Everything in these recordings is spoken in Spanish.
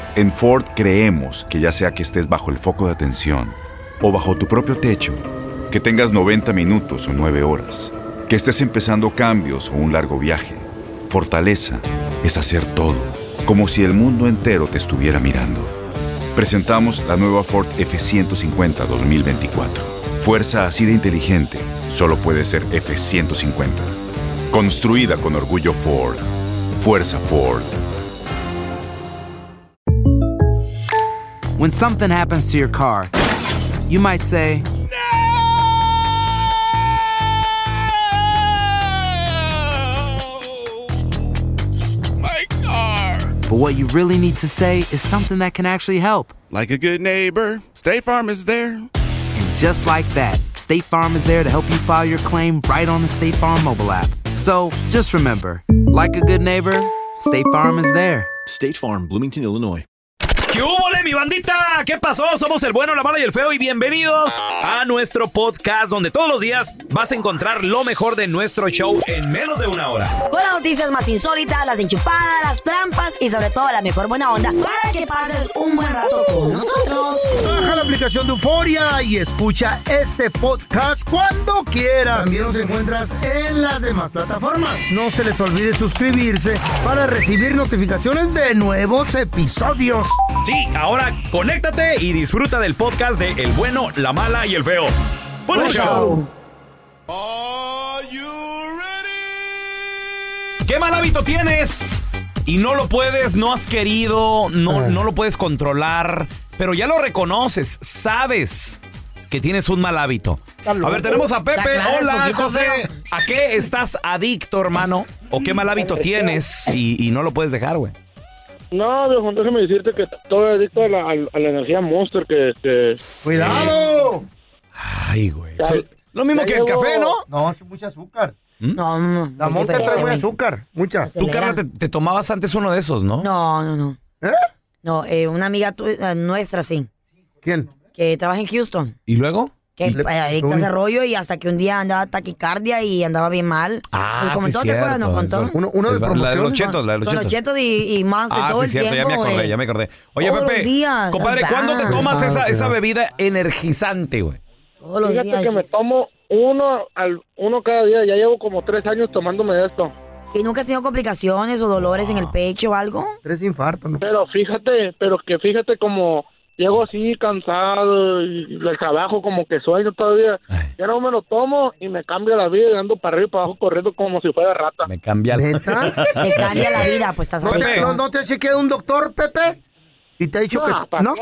En Ford creemos que ya sea que estés bajo el foco de atención o bajo tu propio techo, que tengas 90 minutos o 9 horas, que estés empezando cambios o un largo viaje, fortaleza es hacer todo, como si el mundo entero te estuviera mirando. Presentamos la nueva Ford F-150 2024. Fuerza así de inteligente solo puede ser F-150. Construida con orgullo Ford. Fuerza Ford. When something happens to your car, you might say, My car! but what you really need to say is something that can actually help. Like a good neighbor, State Farm is there. And just like that, State Farm is there to help you file your claim right on the State Farm mobile app. So just remember, like a good neighbor, State Farm is there. State Farm, Bloomington, Illinois. ¿Qué hubo, mi bandita? ¿Qué pasó? Somos el bueno, la mala y el feo y bienvenidos a nuestro podcast donde todos los días vas a encontrar lo mejor de nuestro show en menos de una hora. Con las noticias más insólitas, las enchupadas, las trampas y sobre todo la mejor buena onda para que pases un buen rato con nosotros. Baja la aplicación de Euforia y escucha este podcast cuando quieras. También nos encuentras en las demás plataformas. No se les olvide suscribirse para recibir notificaciones de nuevos episodios. Sí, ahora conéctate y disfruta del podcast de El Bueno, la Mala y el Feo. ¡Buen show! Are you ready? ¿Qué mal hábito tienes? Y no lo puedes, no has querido, no lo puedes controlar, pero ya lo reconoces, sabes que tienes un mal hábito. A ver, tenemos a Pepe. Hola, José. ¿A qué estás adicto, hermano? ¿O qué mal hábito tienes y no lo puedes dejar, güey? No, viejo, déjame decirte que estoy adicto a la energía Monster que... ¡Cuidado! Ay, güey. Ya- Lo mismo que el llevo- café, ¿no? No, es mucha azúcar. No. La monta trae muy azúcar, mucha. Se Tú, le carnal, da. te tomabas antes uno de esos, ¿no? No. ¿Eh? No, una amiga nuestra, sí, ¿Quién? que trabaja en Houston. ¿Y luego? Que Le- adicta a ese rollo y hasta que un día andaba taquicardia y andaba bien mal. Ah, Y comentó, sí, ¿te acuerdas? Nos cierto, contó. es Uno de La de promoción. los chetos, la de los Con los chetos. chetos y Monster todo Sí, el cierto, tiempo. ya me acordé. Oye, Todos los Pepe, días, compadre, las ¿cuándo te ganas. tomas esa cuidado. bebida energizante, güey? Todos los Fíjate días. que me tomo uno cada día. Ya llevo como 3 años tomándome esto. ¿Y nunca has tenido complicaciones o dolores en el pecho o algo? 3 infartos, ¿no? Pero fíjate como llego así cansado y el trabajo como que sueño todavía. Ay. Ya no me lo tomo y me cambia la vida y ando para arriba y para abajo corriendo como si fuera rata. Me cambia el... ¿Neta? Te cambia la vida, pues estás ¿No Pepe. adicto. no te ha chequeado un doctor, Pepe? ¿Y te ha dicho que ¿para no? qué?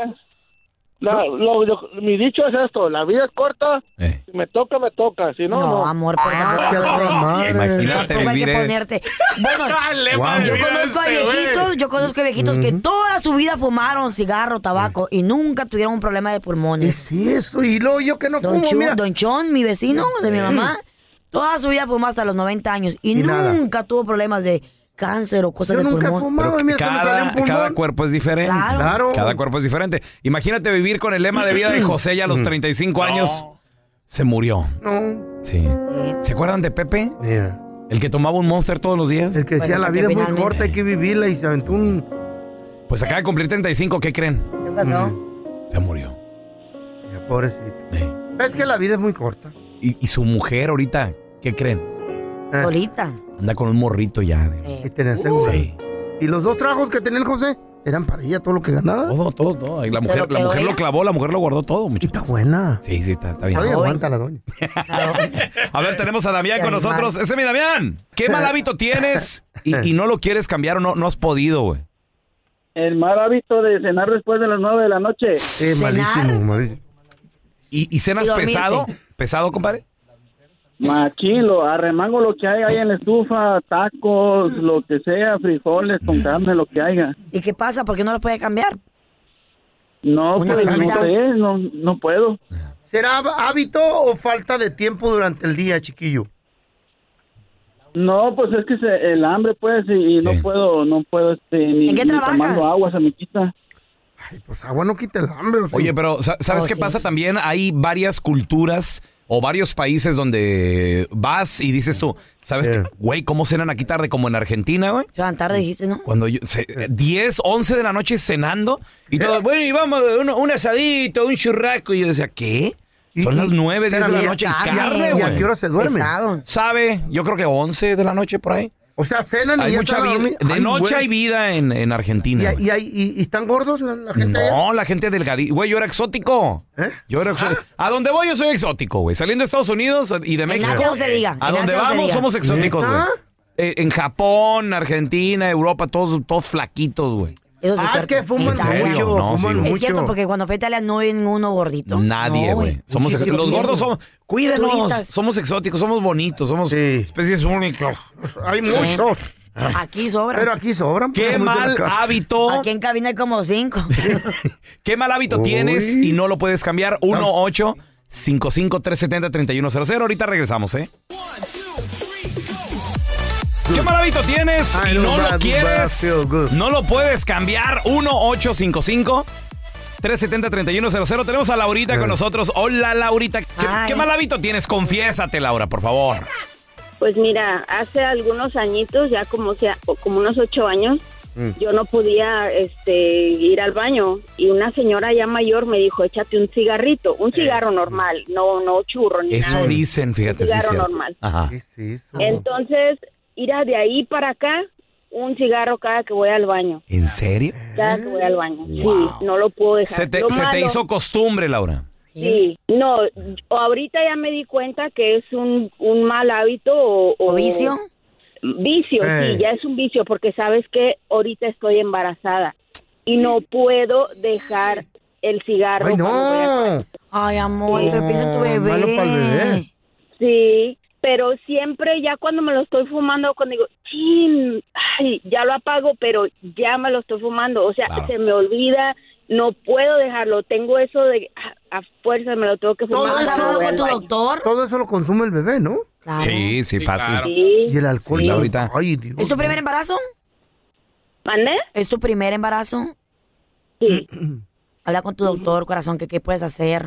Mi dicho es esto, la vida es corta, si me toca, me toca, si no, No, no. amor, por Ah, qué a toda madre. Imagínate Tampoco hay vivir... que ponerte. Bueno, Guau. yo conozco a viejitos que toda su vida fumaron cigarro, tabaco y nunca tuvieron un problema de ¿Qué pulmones. es eso? Y luego yo que no Don, fumo, mira. Don Chon, mi vecino de mi mamá, toda su vida fumó hasta los 90 años y nada. nunca tuvo problemas de cáncer o cosas Yo de nunca he pulmón. fumado, y mira, se me salió un Cada pulmón. cuerpo es diferente. Claro. Cada cuerpo es diferente. Imagínate vivir con el lema de vida de José ya a los 35 años. Se murió. No, Sí. ¿Se acuerdan de Pepe? mira. El que tomaba un Monster todos los días. El que decía, Bueno, la porque vida es muy finalmente- corta, hay que vivirla, y se aventó un... Pues acaba de cumplir 35, ¿qué creen? ¿Qué pasó? Se murió. Ya, pobrecito. Eh. Es que la vida es muy corta. Y su mujer ahorita, ¿qué creen? Solita. Anda con un morrito ya. Y tener seguro. Sí. Y los 2 trabajos que tenía el José eran para ella todo lo que ganaba. Todo. Y la ¿Se mujer, lo la quedó mujer ella? lo clavó, la mujer lo guardó todo, Y muchachos. está buena. Sí, está bien. Oye, Ay. aguanta la doña. A ver, tenemos a Damián Qué con nosotros. animal. Ese es mi Damián. ¿Qué mal hábito tienes y no lo quieres cambiar o no has podido, güey? El mal hábito de cenar después de las 9 de la noche. Malísimo, malísimo. ¿Y cenas Y dormirte. pesado? ¿Pesado, compadre? Maquilo, arremango lo que hay ahí en la estufa, tacos, lo que sea, frijoles con carne, lo que haya. ¿Y qué pasa? ¿Por qué no lo puede cambiar? No, Una pues no bebida. sé, no puedo. ¿Será hábito o falta de tiempo durante el día, chiquillo? No, pues es que el hambre, pues, y no Sí. puedo, ni ¿En qué ni trabajas? tomando agua se me quita. Ay, pues agua no quita el hambre. ¿O sí? Oye, pero ¿sabes qué sí. pasa también? Hay varias culturas o varios países donde vas y dices tú, ¿sabes qué? Güey, ¿cómo cenan aquí tarde? Como en Argentina, güey. Tan tarde dijiste, ¿no? Cuando 10, 11 de la noche cenando y todo, bueno, y vamos, un asadito, un churrasco. Y yo decía, ¿qué? Son las 9, 10 de la noche y carne, ¿Y güey. a qué hora se duermen? Pesado. ¿Sabe? Yo creo que 11 de la noche por ahí. O sea, cenan y Hay ya mucha están a vida. dormir. De Ay, noche güey. hay vida en Argentina. ¿Y, y están gordos la gente allá? No, la gente delgadita. Güey, yo era exótico. ¿Eh? Yo era exótico. A donde voy yo soy exótico, güey. Saliendo de Estados Unidos y de México. Asia no se diga, A en donde Asia no se vamos diga. somos exóticos, güey. ¿Neta? En Japón, Argentina, Europa, todos flaquitos, güey. Eso sí Es que fuman En serio. mucho, No, sí, fuman güey. Es cierto, mucho. porque cuando fue a Italia no hay ninguno gordito. Nadie, No, güey. Somos Sí, los gordos somos. Cuídenos. Turistas. Somos exóticos, somos bonitos, somos Sí. especies únicas. Hay muchos. Aquí sobra. Pero aquí sobran. Qué como dicen mal acá. hábito. Aquí en cabina hay como 5. ¿Qué mal hábito Uy. tienes y no lo puedes cambiar? 1-855-370-3100. Ahorita regresamos, ¿eh? ¿Qué mal hábito tienes I y know no lo that quieres? feel good. No lo puedes cambiar. 1-855-370-3100. Tenemos a Laurita con nosotros. Hola, Laurita. Ay. ¿Qué mal hábito tienes? Confiésate, Laura, por favor. Pues mira, hace algunos añitos, ya como unos 8 años, yo no podía ir al baño y una señora ya mayor me dijo, échate un cigarrito, un cigarro normal, no churro ni Eso nada. dicen, fíjate. Un sí, cigarro cierto. normal. Ajá. ¿Qué es eso? Entonces, ir de ahí para acá, un cigarro cada que voy al baño, ¿En serio? cada que voy al baño. Wow. Sí, no lo puedo dejar. Se te Lo se te malo- hizo costumbre, Laura. Sí, no, ahorita ya me di cuenta que es un mal hábito ¿O vicio? Vicio, Ey. sí, ya es un vicio porque sabes que ahorita estoy embarazada y no puedo dejar el cigarro. ¡Ay, cuando voy al- no! Ay, amor, pero piensa en tu bebé. Malo para el bebé. Sí, pero siempre ya cuando me lo estoy fumando, cuando digo, chin, ay, ya lo apago, pero ya me lo estoy fumando, o sea, Claro. se me olvida, no puedo dejarlo, tengo eso de a fuerza me lo tengo que fumar. Todo ¿Has eso cuando hablado voy con al tu baño. doctor? Todo eso lo consume el bebé, ¿no? Claro. Sí, fácil. claro. Sí. Y el alcohol. Sí, Laurita. Ay, Dios. ¿Es tu primer embarazo? ¿Mande? ¿Es tu primer embarazo? Sí. Habla con tu doctor, corazón, que qué puedes hacer.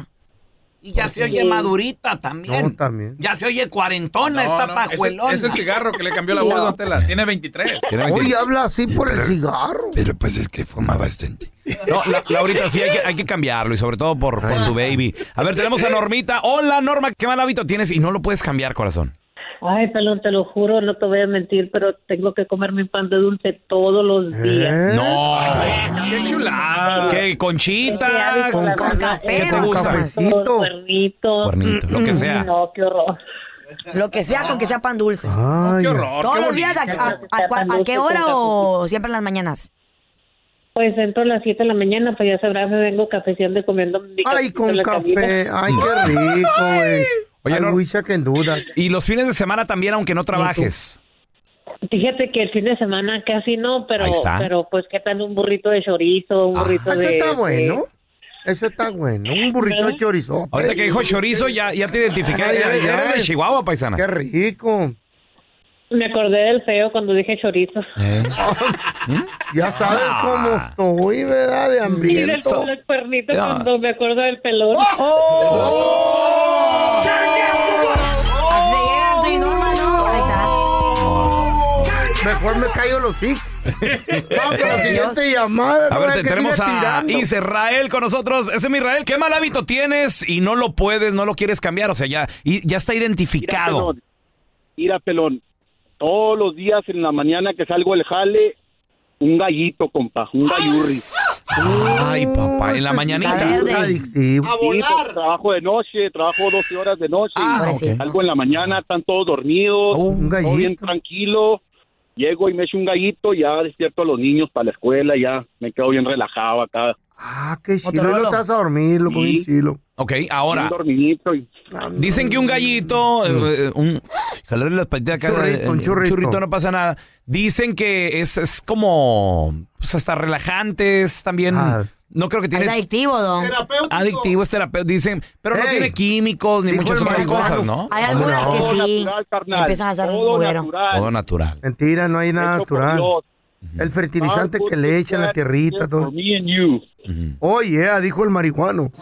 Y ya se oye madurita también. No, también. Ya se oye cuarentona, No, esta no, pajuelona. es el cigarro que le cambió la voz, don Tela. Tiene 23. Oye, habla así por el cigarro. Pero pues es que fuma bastante. No, Laurita, sí hay que cambiarlo y sobre todo por tu baby. A ver, tenemos a Normita. Hola, Norma, ¿qué mal hábito tienes y no lo puedes cambiar, corazón? Ay, pelón, te lo juro, no te voy a mentir, pero tengo que comer mi pan de dulce todos los días. ¿Eh? No. ¡Qué chulada! ¿Qué? ¿Conchita? Con café, ¿Qué te con gusta? cafecito. Cuernito. Cuernito, lo que sea. No, qué horror. Lo que sea, con que sea pan dulce. Ay, ¡Qué horror! ¿Todos qué los días? bonito. ¿A qué hora o siempre en las mañanas? Pues entro a las 7 de la mañana, pues ya sabrás, me vengo cafeciendo y comiendo mi ay, cafecito en con la café. cabina. Ay, qué rico, güey. Oye, I Nor- wish I can do that. Y los fines de semana también, aunque no trabajes. Fíjate que el fin de semana casi no, pero Ahí está. pues qué tal un burrito de chorizo, un burrito Eso de... está bueno. Eso está bueno. Un burrito de chorizo. Ahorita que dijo chorizo, ya te identifiqué. Ay, ay, Eres de ay. Chihuahua, paisana. Qué rico. Me acordé del feo cuando dije chorizo. Ya sabes cómo estoy, ¿verdad? De Y del hambriento. los cuernitos Ya. cuando me acuerdo del pelón. Mejor me callo los hijos. Vamos con la siguiente llamada. A no ver, vaya que tenemos siga a tirando. Israel con nosotros. Ese es mi Israel. ¿Qué mal hábito tienes y no lo puedes, no lo quieres cambiar? O sea, ya está identificado. Mira, pelón, todos los días en la mañana que salgo del jale, un gallito, compa, un gallurri. Ay, papá, en la mañanita. verde. Adictivo. Sí, pues, trabajo de noche, trabajo 12 horas de noche. Ah, ok. Salgo en la mañana, están todos dormidos, Un todo bien gallito. tranquilo. Llego y me echo un gallito, ya despierto a los niños para la escuela, ya me quedo bien relajado acá. Ah, qué chilo. Motorola. No estás a dormir, loco, Sí. bien chilo. Ok, Un ahora, dormidito y... dicen que un gallito, jalarle las patitas acá, Churrito, un un churrito. churrito no pasa nada. Dicen que es como, pues hasta relajante, es también, Ah. no creo que tiene... Es adictivo, don. Adictivo, es terapeuta, dicen, pero no Ey, tiene químicos ni dijo muchas el otras marihuano. cosas, ¿no? Hay algunas no. que Todo sí natural, carnal. empiezan a hacer un Todo mugrero. natural. Todo natural. Mentira, no hay nada Hecho por natural. Dios. El fertilizante que le echan a la tierrita, todo. Oh, yeah, dijo el marihuano.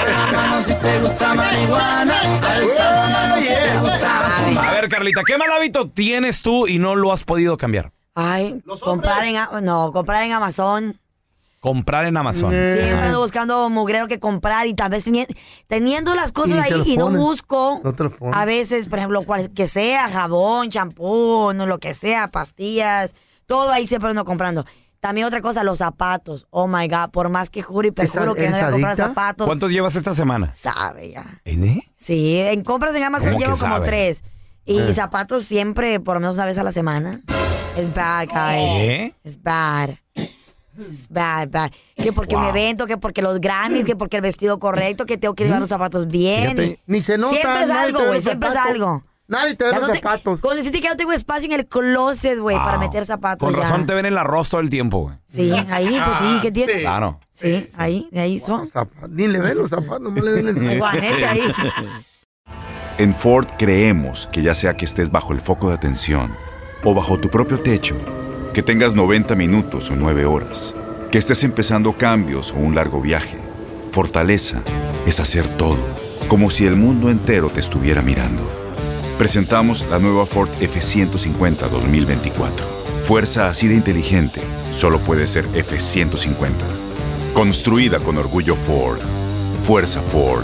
A ver, Carlita, ¿qué mal hábito tienes tú y no lo has podido cambiar? Ay, comprar en Amazon. Comprar en Amazon. Siempre ando buscando mugrero que comprar y tal vez teniendo las cosas ahí y no busco. A veces, por ejemplo, que sea jabón, champú, no lo que sea, pastillas, todo ahí siempre ando comprando. También otra cosa, los zapatos. Oh my God, por más que juro y perjuro que no voy a comprar zapatos. ¿Cuántos llevas esta semana? Sabe ya. ¿Eh? Sí, en compras en Amazon llevo como 3. Y zapatos siempre, por lo menos una vez a la semana. Es bad, guys. Es bad. Es bad. Que porque me evento, que porque los Grammys, que porque el vestido correcto, que tengo que llevar los zapatos bien. Ni se nota. Siempre es algo, güey. Siempre es algo. Nadie te ve los zapatos. Cuando deciste que no tengo espacio en el closet, güey, para meter zapatos. Con razón te ven en el arroz todo el tiempo, güey. Sí, ahí, pues sí, ¿qué tiene? Claro. Sí, ahí son. Ni le ven los zapatos, no le ven el guanete ahí. En Ford creemos que ya sea que estés bajo el foco de atención o bajo tu propio techo, que tengas 90 minutos o 9 horas, que estés empezando cambios o un largo viaje, fortaleza es hacer todo, como si el mundo entero te estuviera mirando. Presentamos la nueva Ford F-150 2024. Fuerza así de inteligente solo puede ser F-150. Construida con orgullo Ford. Fuerza Ford.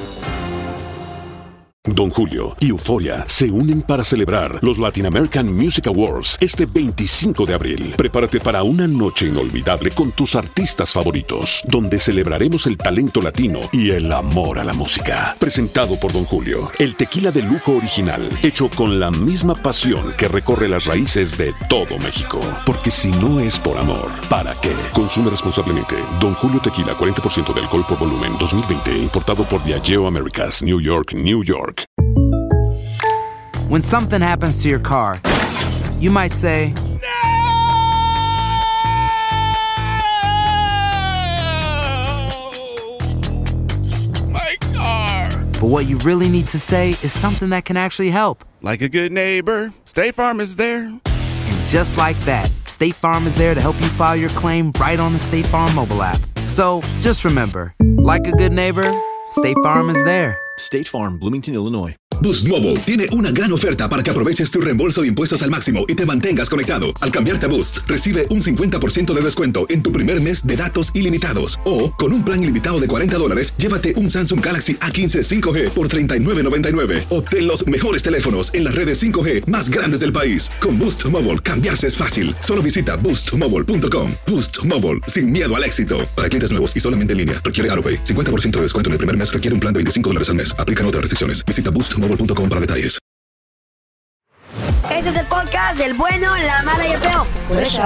Don Julio y Euphoria se unen para celebrar los Latin American Music Awards este 25 de abril. Prepárate para una noche inolvidable con tus artistas favoritos, donde celebraremos el talento latino y el amor a la música. Presentado por Don Julio, el tequila de lujo original, hecho con la misma pasión que recorre las raíces de todo México. Porque si no es por amor, ¿para qué? Consume responsablemente. Don Julio Tequila, 40% de alcohol por volumen, 2020, importado por Diageo Americas, New York, New York. When something happens to your car, you might say, My car! But what you really need to say is something that can actually help. Like a good neighbor, State Farm is there. And just like that, State Farm is there to help you file your claim right on the State Farm mobile app. So just remember, like a good neighbor, State Farm is there. State Farm, Bloomington, Illinois. Boost Mobile tiene una gran oferta para que aproveches tu reembolso de impuestos al máximo y te mantengas conectado. Al cambiarte a Boost, recibe un 50% de descuento en tu primer mes de datos ilimitados. O, con un plan ilimitado de $40, llévate un Samsung Galaxy A15 5G por $39.99. Obtén los mejores teléfonos en las redes 5G más grandes del país. Con Boost Mobile, cambiarse es fácil. Solo visita boostmobile.com. Boost Mobile, sin miedo al éxito. Para clientes nuevos y solamente en línea, requiere AutoPay. 50% de descuento en el primer mes requiere un plan de $25 al mes. Aplican otras restricciones. Visita boostmobile.com para detalles. Este es el podcast del bueno, la mala y el feo. Por eso.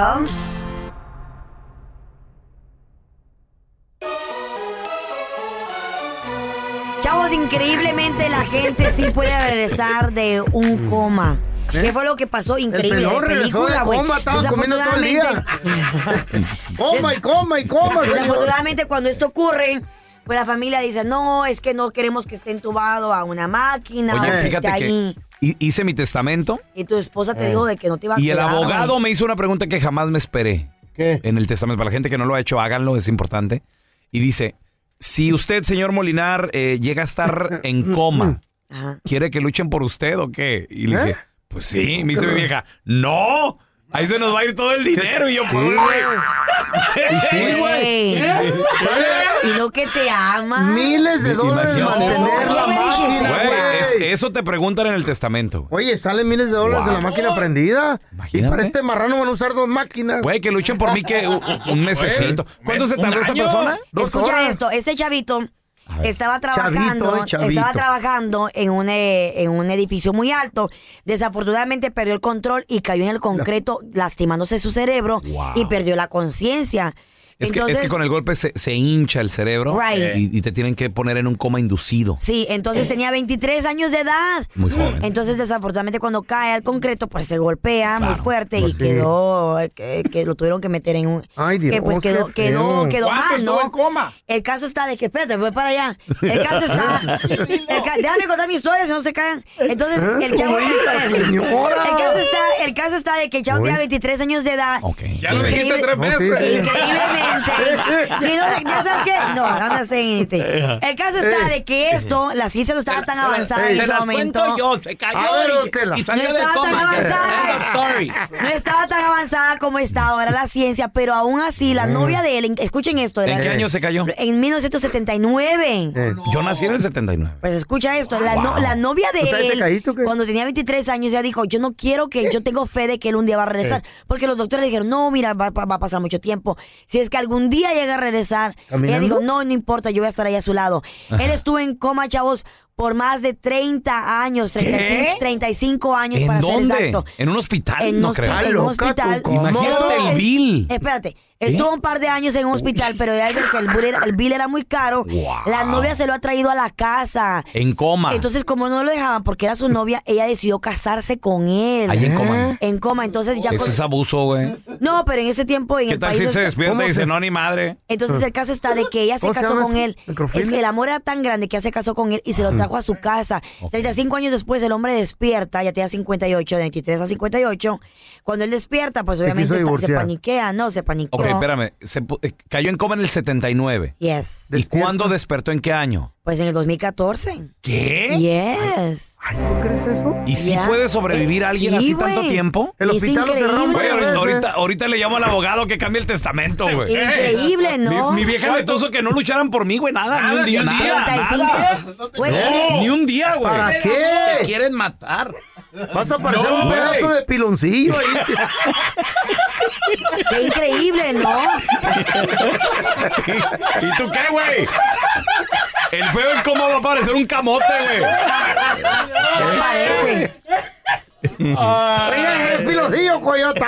Chavos, increíblemente la gente sí puede regresar de un coma. ¿Qué fue lo que pasó? Increíble. El pelón regresó de coma, estaban comiendo todo el día. Coma. Desafortunadamente, cuando esto ocurre, pues la familia dice, no, es que no queremos que esté entubado a una máquina. Oye, o que fíjate esté que ahí. hice mi testamento. Y tu esposa te dijo de que no te iba a Y el cuidar, abogado güey. me hizo una pregunta que jamás me esperé. ¿Qué? En el testamento. Para la gente que no lo ha hecho, háganlo, es importante. Y dice, si usted, señor Molinar, llega a estar en coma, Ajá. ¿quiere que luchen por usted o qué? Y le dije, pues sí. Me dice mi vieja, ¡no! Ahí se nos va a ir todo el dinero. Y yo, pues, Sí, güey. Y no que te ama. Miles de dólares mantener la máquina, güey. Eso te preguntan en el testamento. Oye, salen miles de dólares de la máquina prendida. Imagínate. Y para este marrano van a usar 2 máquinas. Güey, que luchen por mí que un mesecito. ¿Cuánto se tardó esta persona? Escucha esto, este chavito estaba trabajando en un edificio muy alto. Desafortunadamente perdió el control y cayó en el concreto, lastimándose su cerebro y perdió la conciencia. Es que con el golpe se hincha el cerebro y te tienen que poner en un coma inducido. Sí, entonces tenía 23 años de edad. Muy joven. Entonces, desafortunadamente, cuando cae al concreto, pues se golpea muy fuerte y quedó, que lo tuvieron que meter en un... Ay, Dios, que pues quedó mal, ¿no? En coma? El caso está de que, espérate, voy para allá. El caso está... déjame contar mi historia, si no se caen. Entonces, el chavo... El caso está de que el chavo tenía 23 años de edad. Ya lo dijiste 3 veces. Increíblemente. Si no, ¿ya sabes qué? No, I'm saying anything. El caso está de que la ciencia no estaba tan avanzada en ese momento. Se cayó y salió de coma. No estaba tan avanzada como está ahora la ciencia, pero aún así, la novia de él, escuchen esto. ¿En qué año se cayó? En 1979. Yo nací en el 79. Pues escucha esto, la novia de él, cuando tenía 23 años, ya dijo, yo tengo fe de que él un día va a regresar, porque los doctores le dijeron, no, mira, va a pasar mucho tiempo. Si es que algún día llega a regresar, ella dijo, no importa, yo voy a estar ahí a su lado. Él estuvo en coma, chavos, por más de 30 años, 35 años para ser exacto. ¿En un hospital? No creo. En un hospital. Imagínate el bill. Espérate. Estuvo un par de años en un hospital, pero ya que el bill era muy caro. Wow. La novia se lo ha traído a la casa. En coma. Entonces, como no lo dejaban porque era su novia, ella decidió casarse con él. Ahí en coma. En coma, entonces ya... Ese es abuso, güey. No, pero en ese tiempo en ¿Qué el tal país... si se despierta y dice, no, ni madre? Entonces el caso está de que ella se casó con él. Es que el amor era tan grande que ella se casó con él y se lo trajo a su casa. 35 años después el hombre despierta, ya tenía 58, de 23 a 58. Cuando él despierta, pues obviamente se paniquea, ¿no? Se paniqueó. Ok, espérame. Cayó en coma en el 79. Yes. ¿Y cuándo despertó? ¿En qué año? Pues en el 2014. ¿Qué? Yes. Ay, ¿tú crees eso? ¿Y si puede sobrevivir alguien así tanto tiempo? El hospital ahorita le llamo al abogado que cambie el testamento, güey. Increíble, ¿no? Mi vieja me puso que no lucharan por mí, güey, nada, ni un día, nada. No, ni un día, güey. ¿Para qué? Te quieren matar. Vas a parecer un pedazo de piloncillo ahí. Qué increíble, ¿no? ¿Y tú qué, güey? El feo en coma va a parecer un camote, güey. ¿Qué parece? Oiga, el piloncillo, coyota.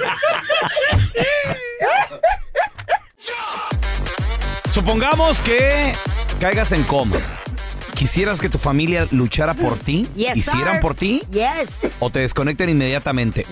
Supongamos que caigas en coma. ¿Quisieras que tu familia luchara por ti? Yes, ¿Hicieran por ti? Yes. ¿O te desconecten inmediatamente?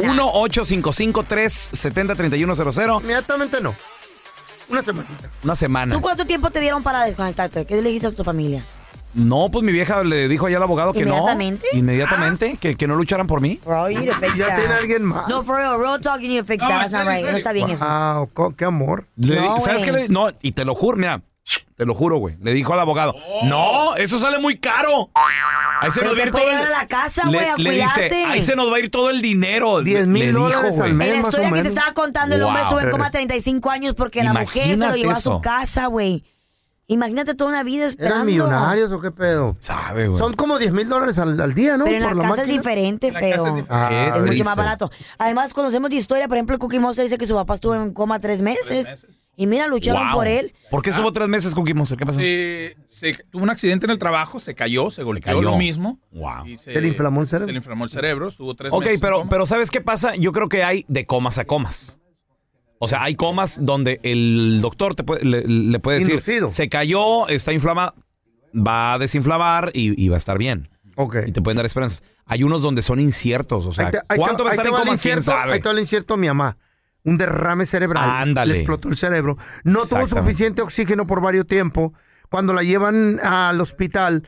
1-855-370-3100. Inmediatamente no. Una semanita. Una semana. ¿Tú cuánto tiempo te dieron para desconectarte? ¿Qué le dijiste a tu familia? No, pues mi vieja le dijo allá al abogado que no. ¿Inmediatamente? Inmediatamente, que no lucharan por mí. Bro, you need to fix Ya that. tiene alguien más. No, for real talk, you need to fix that. That's not right. No está bien eso. Ah, qué amor. ¿Sabes qué? No, y te lo juro, mira. Te lo juro, güey. Le dijo al abogado, no, eso sale muy caro. Ahí se nos va a ir todo a la casa, güey, a le dice, ahí se nos va a ir todo el dinero. $10,000 al mes, en la historia más o que te menos. estaba contando, el hombre estuvo en coma 35 años porque la mujer se lo llevó a su casa, güey. Imagínate toda una vida esperando. ¿Eran millonarios o qué pedo? Sabe, güey. Son como $10,000 al día, ¿no? Pero en Por la casa máquina. es diferente, feo. Es mucho más barato. Además, conocemos de historia, por ejemplo, el Cookie Monster dice que su papá estuvo en coma 3 meses. Y mira, lucharon por él. ¿Por qué estuvo 3 meses, Cookie Monster? ¿Qué pasó? Tuvo un accidente en el trabajo, se cayó, se golpeó lo mismo. Wow. ¿Se le inflamó el cerebro? Se le inflamó el cerebro, estuvo 3 Ok, meses. pero ¿sabes qué pasa? Yo creo que hay de comas a comas. O sea, hay comas donde el doctor le puede decir, Inducido. se cayó, está inflamado, va a desinflamar y va a estar bien. Okay. Y te pueden dar esperanzas. Hay unos donde son inciertos, o sea, ¿cuánto va a estar en coma? ¿Quién sabe? Ahí está el incierto a mi mamá. Un derrame cerebral. Ándale. Le explotó el cerebro. No tuvo suficiente oxígeno por varios tiempos. Cuando la llevan al hospital,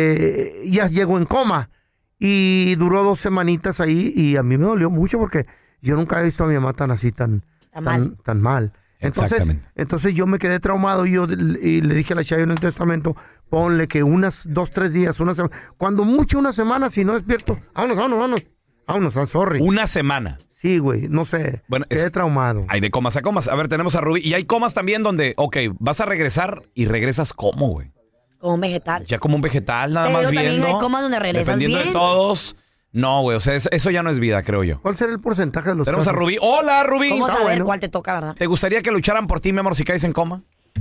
ya llegó en coma. Y duró 2 semanitas ahí. Y a mí me dolió mucho porque yo nunca he visto a mi mamá tan así, tan mal. Entonces yo me quedé traumado y le dije a la Chayo en el testamento, ponle que unas 2-3 días, una semana. Cuando mucho una semana, si no despierto, vámonos, sorry. Una semana. Sí, güey, no sé. Bueno, quedé traumado. Hay de comas a comas. A ver, tenemos a Rubí. Y hay comas también donde, vas a regresar y regresas ¿cómo, güey? Como un vegetal. Ya como un vegetal, nada Pero más viendo. también hay comas donde regresas dependiendo bien. de todos. No, güey, o sea, eso ya no es vida, creo yo. ¿Cuál será el porcentaje de los Tenemos casos? a Rubí. ¡Hola, Rubí! ¿Cómo saber cuál te toca, verdad? ¿Te gustaría que lucharan por ti, mi amor, si caes en coma?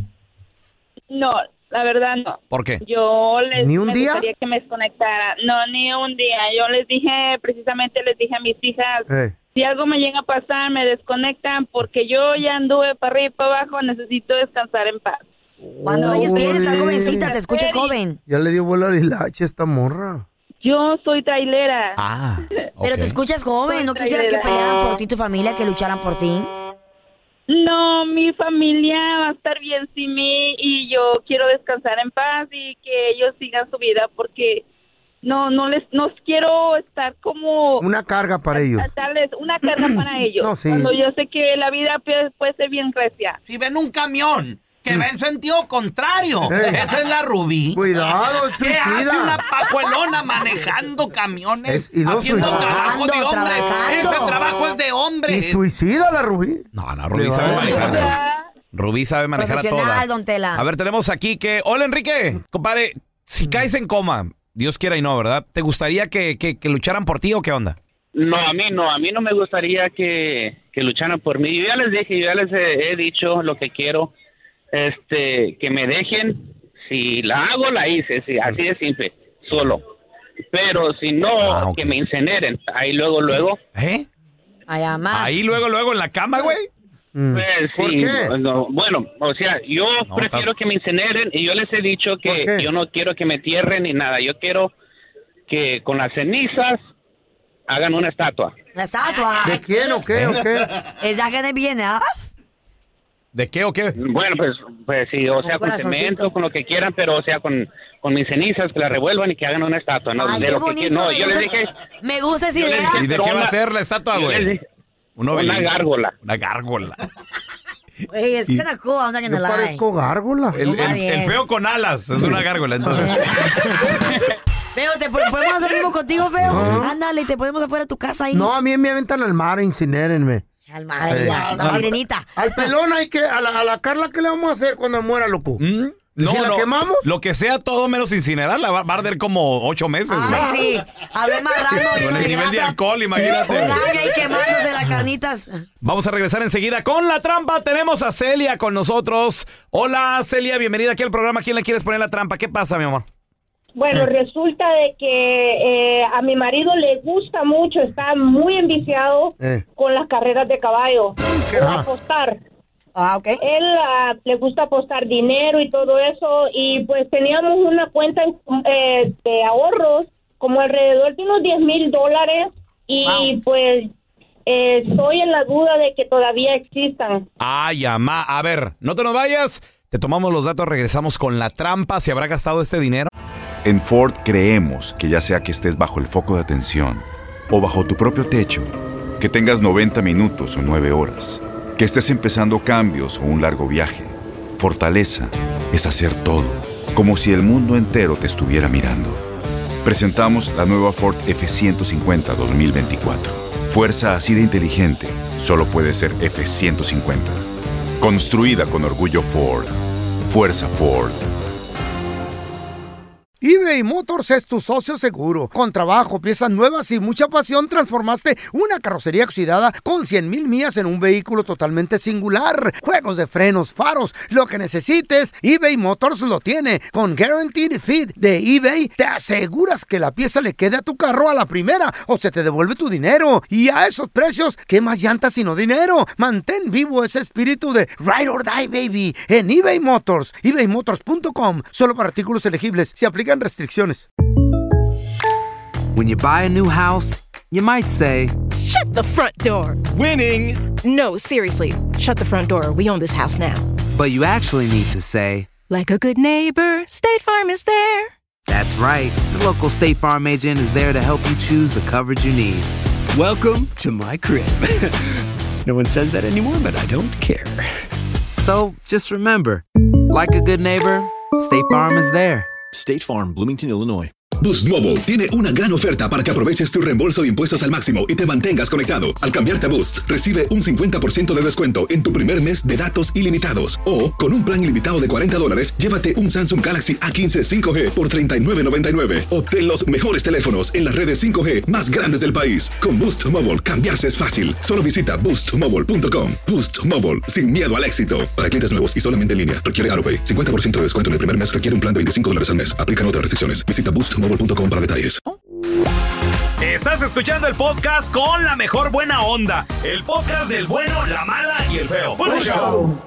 No, la verdad no. ¿Por qué? Yo ¿Ni un día? gustaría que me desconectara. No, ni un día. Yo les dije a mis hijas, Si algo me llega a pasar, me desconectan porque yo ya anduve para arriba y para abajo, necesito descansar en paz. ¿Cuántos años tienes? Estás jovencita, te escuchas joven. Ya le dio bola al hilache a esta morra. Yo soy trailera. Pero te escuchas joven, ¿no quisieras que pelearan por ti, tu familia, que lucharan por ti? No, mi familia va a estar bien sin mí y yo quiero descansar en paz y que ellos sigan su vida porque no quiero estar como una carga para ellos. Darles una carga para ellos. No, sí. Cuando yo sé que la vida puede ser bien recia. Si ven un camión que va en sentido contrario, esa es la Rubí. Cuidado, es ¿Qué suicida. hace una pajuelona manejando camiones? Haciendo trabajo de hombre. Ese trabajo es de hombre. ¿Y suicida la Rubí? No, Rubí sabe manejar. Rubí sabe manejar a todas. Don Tela. A ver, tenemos aquí que... Hola, Enrique. Compadre, si caes en coma, Dios quiera y no, ¿verdad? ¿Te gustaría que lucharan por ti o qué onda? No, a mí no me gustaría que lucharan por mí. Yo ya les dije, yo ya les he dicho lo que quiero. Que me dejen, si la hago, la hice, sí, así de simple, solo. Pero si no, que me incineren, ahí luego. ¿Eh? Ahí luego en la cama, güey. Pues ¿Por sí, qué? no, bueno, o sea, yo prefiero que me incineren y yo les he dicho que yo no quiero que me entierren ni nada, yo quiero que con las cenizas hagan una estatua. ¿La estatua? ¿De quién o qué? ¿Es that gonna be enough? ¿De qué o qué? Bueno, pues sí, o sea, con cemento, con lo que quieran, pero o sea, con mis cenizas, que la revuelvan y que hagan una estatua. No, Ay, de qué lo que bonito, no, yo les dije... Me gusta esa idea. ¿Y de qué va a ser la estatua, güey? Una gárgola. Una gárgola. Güey, es kinda cool, I'm not gonna Yo lie. parezco gárgola. El feo con alas, es una gárgola, entonces. Feo, ¿podemos hacer lo mismo contigo, Feo? Ándale, te ponemos afuera de tu casa ahí. No, a mí me aventan al mar, incinérenme. Al mar, la sirenita. Al pelón hay que... A la Carla, ¿qué le vamos a hacer cuando muera, loco? No, ¿Si la quemamos? Lo que sea, todo menos incinerarla. Va a arder como 8 meses, güey. Ay, sí. A ver, marrano. Con el nivel de alcohol, imagínate. Un año ahí quemándose las carnitas. Vamos a regresar enseguida con la trampa. Tenemos a Celia con nosotros. Hola, Celia, bienvenida aquí al programa. ¿Quién le quieres poner la trampa? ¿Qué pasa, mi amor? Bueno, resulta de que a mi marido le gusta mucho, está muy enviciado con las carreras de caballo, con apostar. Okay. Él le gusta apostar dinero y todo eso, y pues teníamos una cuenta de ahorros, como alrededor de unos $10,000, y pues estoy en la duda de que todavía existan. Ay, amá. A ver, no te nos vayas, te tomamos los datos, regresamos con la trampa. ¿Se habrá gastado este dinero? En Ford creemos que ya sea que estés bajo el foco de atención o bajo tu propio techo, que tengas 90 minutos o 9 horas, que estés empezando cambios o un largo viaje, fortaleza es hacer todo, como si el mundo entero te estuviera mirando. Presentamos la nueva Ford F-150 2024. Fuerza así de inteligente solo puede ser F-150. Construida con orgullo Ford. Fuerza Ford. eBay Motors es tu socio seguro. Con trabajo, piezas nuevas y mucha pasión, transformaste una carrocería oxidada con 100,000 millas en un vehículo totalmente singular. Juegos de frenos, faros, lo que necesites, eBay Motors lo tiene. Con Guaranteed Fit de eBay, te aseguras que la pieza le quede a tu carro a la primera o se te devuelve tu dinero. Y a esos precios, ¿qué más llantas sino dinero? Mantén vivo ese espíritu de Ride or Die, baby, en eBay Motors. ebaymotors.com. Solo para artículos elegibles. Se aplican restricciones. When you buy a new house, you might say, "Shut the front door." Winning. No, seriously. Shut the front door. We own this house now. But you actually need to say, like a good neighbor, State Farm is there. That's right. The local State Farm agent is there to help you choose the coverage you need. Welcome to my crib. No one says that anymore, but I don't care. So, just remember, like a good neighbor, State Farm is there. State Farm, Bloomington, Illinois. Boost Mobile tiene una gran oferta para que aproveches tu reembolso de impuestos al máximo y te mantengas conectado. Al cambiarte a Boost, recibe un 50% de descuento en tu primer mes de datos ilimitados. O, con un plan ilimitado de $40, llévate un Samsung Galaxy A15 5G por $39.99. Obtén los mejores teléfonos en las redes 5G más grandes del país. Con Boost Mobile, cambiarse es fácil. Solo visita boostmobile.com. Boost Mobile, sin miedo al éxito. Para clientes nuevos y solamente en línea, requiere AroPay. 50% de descuento en el primer mes requiere un plan de $25 al mes. Aplican otras restricciones. Visita boostmobile.com para detalles. Estás Estás escuchando el podcast con la mejor buena onda. El podcast del bueno, la mala y el feo. ¡Buen show!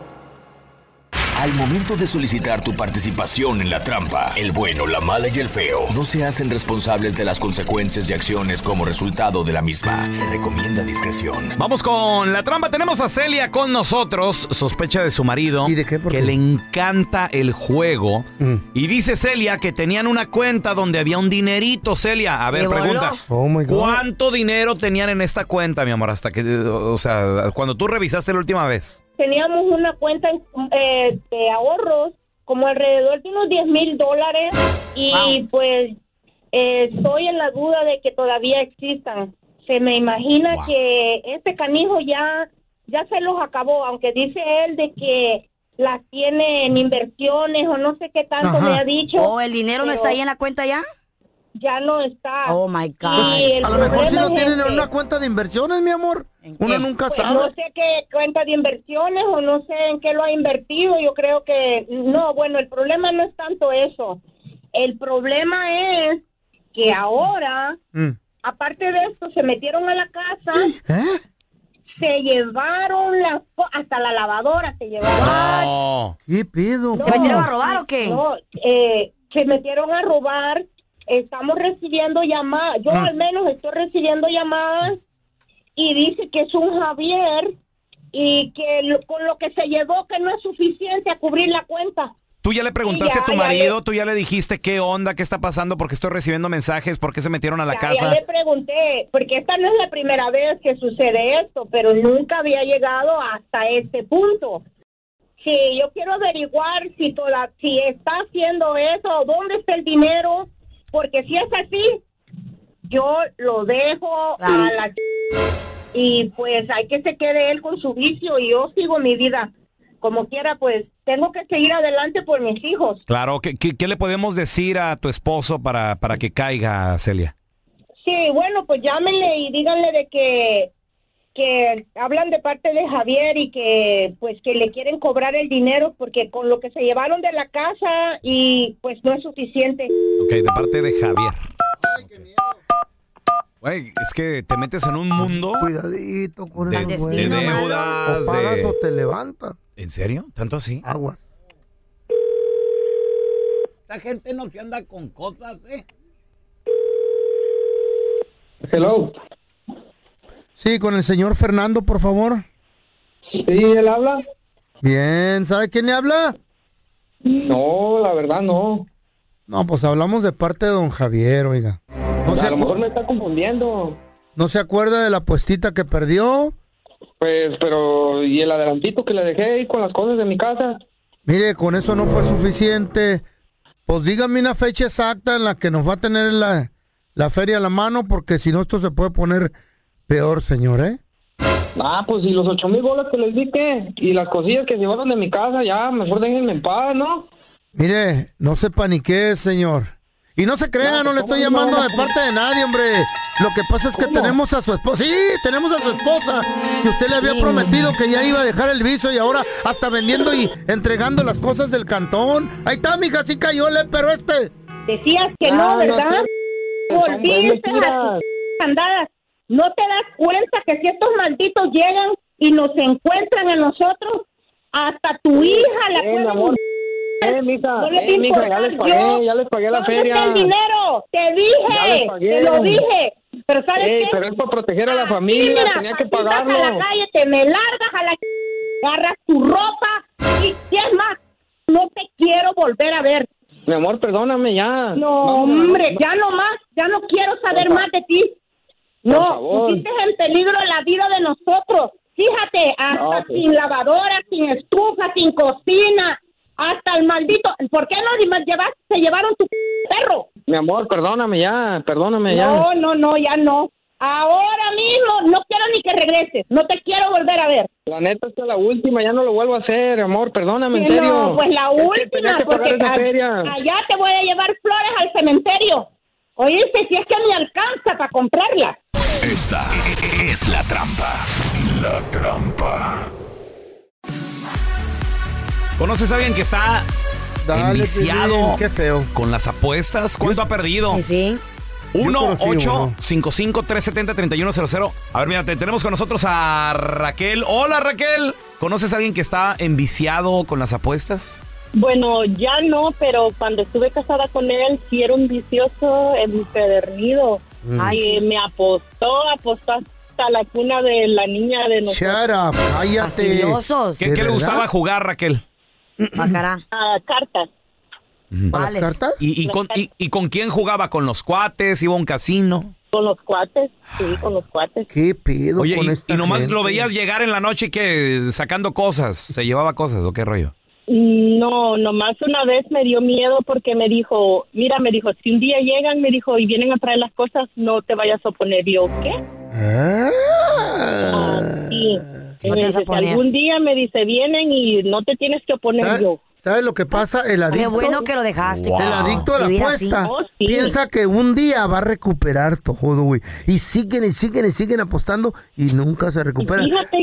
Al momento de solicitar tu participación en la trampa, el bueno, la mala y el feo no se hacen responsables de las consecuencias y acciones como resultado de la misma. Se recomienda discreción. Vamos con la trampa. Tenemos a Celia con nosotros. Sospecha de su marido. ¿Y de qué? Que le encanta el juego. Y dice Celia que tenían una cuenta donde había un dinerito. Celia, a ver, pregunta. Oh my God. ¿Cuánto dinero tenían en esta cuenta, mi amor? Hasta que, o sea, cuando tú revisaste la última vez. Teníamos una cuenta de ahorros como alrededor de unos $10,000 y pues estoy en la duda de que todavía existan. Se me imagina que este canijo ya se los acabó, aunque dice él de que las tiene en inversiones o no sé qué tanto me ha dicho. ¿O el dinero no está ahí en la cuenta ya? Ya no está. Oh my God. A lo mejor si lo tienen en una cuenta de inversiones, mi amor. Uno nunca sabe. No sé qué cuenta de inversiones o no sé en qué lo ha invertido. Yo creo que no. Bueno, el problema no es tanto eso. El problema es que ahora, aparte de esto, se metieron a la casa. Se llevaron hasta la lavadora se llevaron. No. ¿Qué pedo? ¿Se metieron a robar o qué? No, se metieron a robar. Estamos recibiendo llamadas, yo al menos estoy recibiendo llamadas y dice que es un Javier y que con lo que se llevó que no es suficiente a cubrir la cuenta. ¿Tú ya le preguntaste a tu marido? ¿Tú ya le dijiste qué onda, qué está pasando? Porque estoy recibiendo mensajes, ¿por qué se metieron a la casa? Ya le pregunté, porque esta no es la primera vez que sucede esto, pero nunca había llegado hasta este punto. Sí, yo quiero averiguar si está haciendo eso, dónde está el dinero. Porque si es así, yo lo dejo a la y pues hay que se quede él con su vicio y yo sigo mi vida. Como quiera, pues tengo que seguir adelante por mis hijos. Claro, ¿qué le podemos decir a tu esposo para que caiga, Celia? Sí, bueno, pues llámenle y díganle de que hablan de parte de Javier y que pues que le quieren cobrar el dinero porque con lo que se llevaron de la casa y pues no es suficiente. Ok, de parte de Javier. Ay, qué miedo. Güey, es que te metes en un mundo. Cuidadito con de deudas. O pagas o te levantas. ¿En serio? ¿Tanto así? Aguas. Esta gente no se anda con cosas, ¿eh? Hello. Sí, con el señor Fernando, por favor. Sí, él habla. Bien, ¿sabe quién le habla? No, la verdad no. No, pues hablamos de parte de don Javier, oiga. A lo mejor me está confundiendo. ¿No se acuerda de la apuestita que perdió? Pues, pero, ¿y el adelantito que le dejé ahí con las cosas de mi casa? Mire, con eso no fue suficiente. Pues dígame una fecha exacta en la que nos va a tener la feria a la mano, porque si no esto se puede poner peor, señor, ¿eh? Pues y los $8,000 que les di, ¿qué? Y las cosillas que llevaron de mi casa, ya, mejor déjenme en paz, ¿no? Mire, no se panique, señor. Y no se crea, no le estoy llamando de parte de nadie, hombre. Lo que pasa es que tenemos a su esposa. Sí, tenemos a su esposa. Que usted le había prometido que ya iba a dejar el vicio y ahora hasta vendiendo y entregando las cosas del cantón. Ahí está, mija, sí cayó, pero Decías que no, ¿verdad? Volviste a tus andadas. ¿No te das cuenta que si estos malditos llegan y nos encuentran a nosotros, hasta tu hija la pueden... mija, no les mija, ya les pagué la feria. ¿Dónde está el dinero? Te dije, te lo dije. Pero ¿sabes qué? Pero es para proteger a la familia, mira, tenía que pagarlo. Vas a la calle, te me largas a la... agarras tu ropa y es más, no te quiero volver a ver. Mi amor, perdóname ya. No, hombre, ya no más, ya no quiero saber más de ti. No, pusiste en peligro la vida de nosotros. Fíjate, hasta sin lavadora, sin estufa, sin cocina, hasta el maldito... ¿Por qué no se llevaron tu perro? Mi amor, perdóname ya. No, ya no. Ahora mismo no quiero ni que regreses. No te quiero volver a ver. La neta, esta es la última, ya no lo vuelvo a hacer, amor, perdóname, en serio. No, pues la última, porque allá te voy a llevar flores al cementerio. Oíste, si es que me alcanza para comprarla. Esta es la trampa. La trampa. ¿Conoces a alguien que está enviciado qué feo con las apuestas? ¿Cuánto ha perdido? Sí. 1-855-370-3100. A ver, mira, tenemos con nosotros a Raquel. Hola, Raquel. ¿Conoces a alguien que está enviciado con las apuestas? Bueno, ya no, pero cuando estuve casada con él, sí era un vicioso empedernido. Y me apostó hasta la cuna de la niña de nosotros. Shut up, cállate. ¿Qué le gustaba jugar, Raquel? Cartas. ¿Para las cartas? ¿Y con quién jugaba? ¿Con los cuates? ¿Iba a un casino? Con los cuates, sí, con los cuates. ¿Qué pedo? Oye, con esta y nomás gente? lo veías llegar en la noche que sacando cosas, se llevaba cosas, ¿o qué rollo? No, nomás una vez me dio miedo porque me dijo, si un día llegan, me dijo, y vienen a traer las cosas, no te vayas a oponer. Y yo, ¿qué? Sí. ¿No Me te vas a dice, poner? algún día me dice, vienen y no te tienes que oponer. Yo. ¿Sabes lo que pasa? El adicto. Qué bueno que lo dejaste. El adicto a la Vivir así. apuesta piensa que un día va a recuperar todo, güey. Y siguen apostando y nunca se recupera.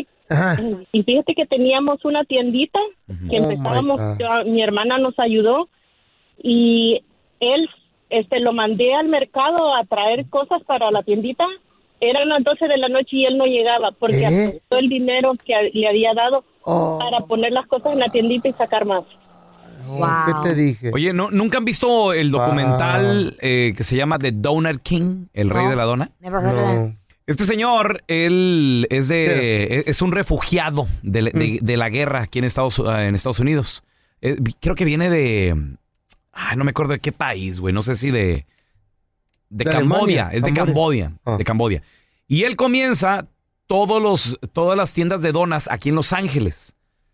Y fíjate que teníamos una tiendita que empezábamos, mi hermana nos ayudó y él lo mandé al mercado a traer cosas para la tiendita. Eran las 12 de la noche y él no llegaba porque apostó el dinero que le había dado para poner las cosas en la tiendita y sacar más. ¿Qué te dije? Oye, ¿nunca han visto el documental que se llama The Donut King, el rey de la dona? Never heard of that. Este señor, él es un refugiado de la guerra aquí en Estados Unidos. Creo que viene no me acuerdo de qué país, güey. No sé si de Camboya. Es de Camboya. De Camboya. Y él comienza todas las tiendas de donas aquí en Los Ángeles.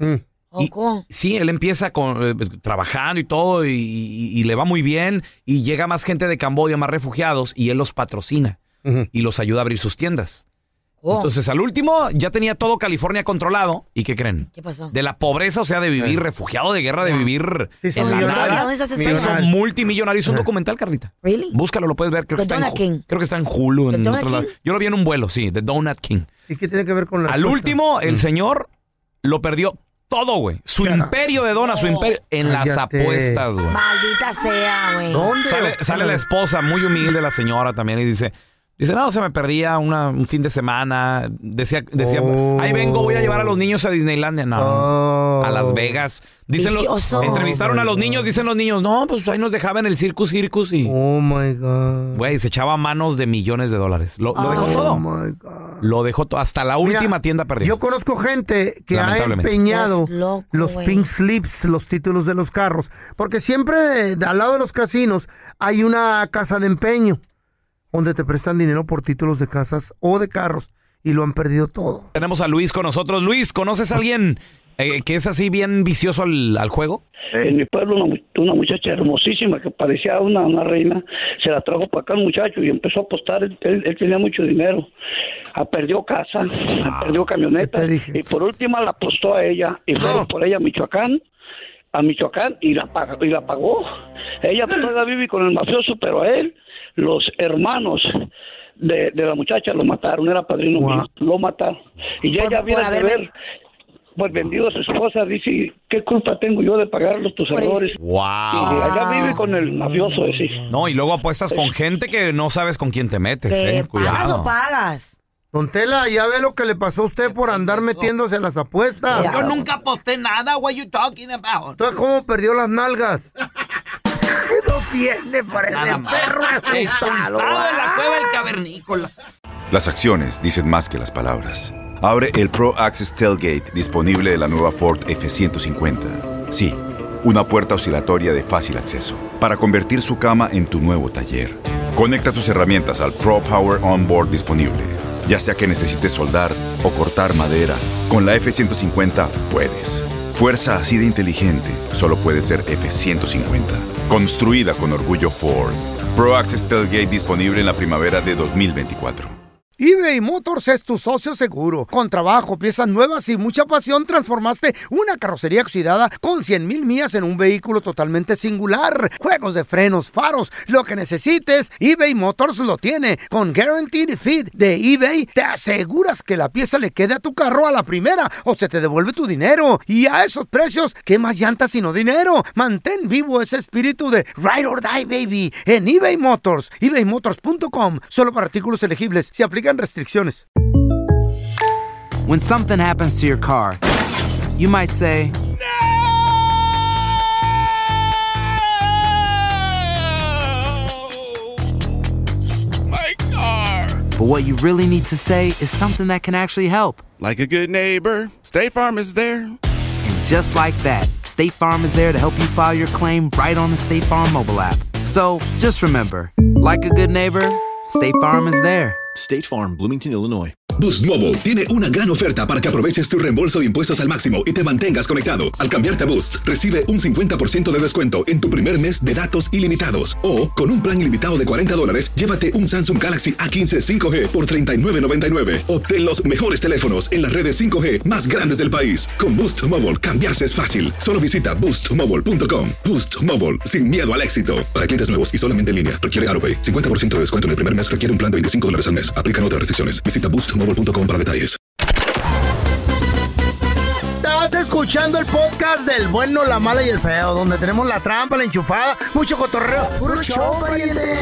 Sí, él empieza trabajando y todo y le va muy bien y llega más gente de Camboya, más refugiados y él los patrocina y los ayuda a abrir sus tiendas. Entonces, al último, ya tenía todo California controlado. ¿Y qué creen? ¿Qué pasó? De la pobreza, o sea, de vivir refugiado de guerra, de vivir en la nada. Se hizo multimillonario. Es un documental, Carlita. ¿Really? Búscalo, lo puedes ver. Creo que está en Hulu. En nuestro lado. Yo lo vi en un vuelo, sí, The Donut King. ¿Y qué tiene que ver con la Al último, el señor lo perdió todo, güey. Su imperio de donas, su imperio en las apuestas, güey. Maldita sea, güey. Sale la esposa, muy humilde la señora también, y dice, no, se me perdía un fin de semana. Decía, ahí vengo, voy a llevar a los niños a Disneylandia. No, a Las Vegas. Entrevistaron a los niños, dicen los niños, no, pues ahí nos dejaban el Circus y... Oh, my God. Güey, se echaba manos de millones de dólares. Lo dejó todo. Oh, my God. Lo dejó todo. Hasta la última tienda perdida. Yo conozco gente que ha empeñado los pink slips, los títulos de los carros. Porque siempre al lado de los casinos hay una casa de empeño donde te prestan dinero por títulos de casas o de carros y lo han perdido todo. Tenemos a Luis con nosotros. Luis, ¿conoces a alguien que es así bien vicioso al juego? En mi pueblo una muchacha hermosísima que parecía una reina, se la trajo para acá el muchacho y empezó a apostar. Él tenía mucho dinero. Perdió casa, perdió camioneta y por última la apostó a ella y fueron por ella a Michoacán y la pagó. Ella todavía vive con el mafioso, pero a él los hermanos de la muchacha lo mataron, era padrino mío, lo mataron. Y ya viene de ver, pues vendido a su esposa, dice, ¿qué culpa tengo yo de pagar tus errores? ¡Wow! Y allá vive con el mafioso, sí. No, y luego apuestas con gente que no sabes con quién te metes, ¿Pagas cuidado. o pagas? Don Tela, ya ve lo que le pasó a usted por andar metiéndose a las apuestas. Yo nunca aposté nada, what you talking about? Entonces, ¿cómo perdió las nalgas? No tiene, parece perro asustado en la cueva del cavernícola. Las acciones dicen más que las palabras. Abre el Pro Access Tailgate disponible de la nueva Ford F-150. Sí, una puerta oscilatoria de fácil acceso para convertir su cama en tu nuevo taller. Conecta tus herramientas al Pro Power Onboard disponible. Ya sea que necesites soldar o cortar madera, con la F-150 puedes. Fuerza así de inteligente solo puede ser F-150. Construida con orgullo Ford. Pro Access Tailgate disponible en la primavera de 2024. eBay Motors es tu socio seguro. Con trabajo, piezas nuevas y mucha pasión, transformaste una carrocería oxidada con 100,000 millas en un vehículo totalmente singular. Juegos de frenos, faros, lo que necesites, eBay Motors lo tiene. Con Guaranteed Fit de eBay, te aseguras que la pieza le quede a tu carro a la primera o se te devuelve tu dinero. Y a esos precios, ¿qué más llantas sino dinero? Mantén vivo ese espíritu de Ride or Die, baby, en eBay Motors. ebaymotors.com. Solo para artículos elegibles. Se aplican restricciones. When something happens to your car, you might say, My car. but what you really need to say is something that can actually help. Like a good neighbor, State Farm is there. And just like that, State Farm is there to help you file your claim right on the State Farm mobile app. So just remember, like a good neighbor, State Farm is there. State Farm, Bloomington, Illinois. Boost Mobile tiene una gran oferta para que aproveches tu reembolso de impuestos al máximo y te mantengas conectado. Al cambiarte a Boost, recibe un 50% de descuento en tu primer mes de datos ilimitados. O, con un plan ilimitado de $40, llévate un Samsung Galaxy A15 5G por $39.99. Obtén los mejores teléfonos en las redes 5G más grandes del país. Con Boost Mobile, cambiarse es fácil. Solo visita boostmobile.com. Boost Mobile, sin miedo al éxito. Para clientes nuevos y solamente en línea, requiere AutoPay. 50% de descuento en el primer mes requiere un plan de $25 al mes. Aplican otras restricciones. Visita boostmobile.com para detalles. Estás escuchando el podcast del bueno, la mala y el feo, donde tenemos la trampa, la enchufada, mucho cotorreo. ¡Puro show, pariente!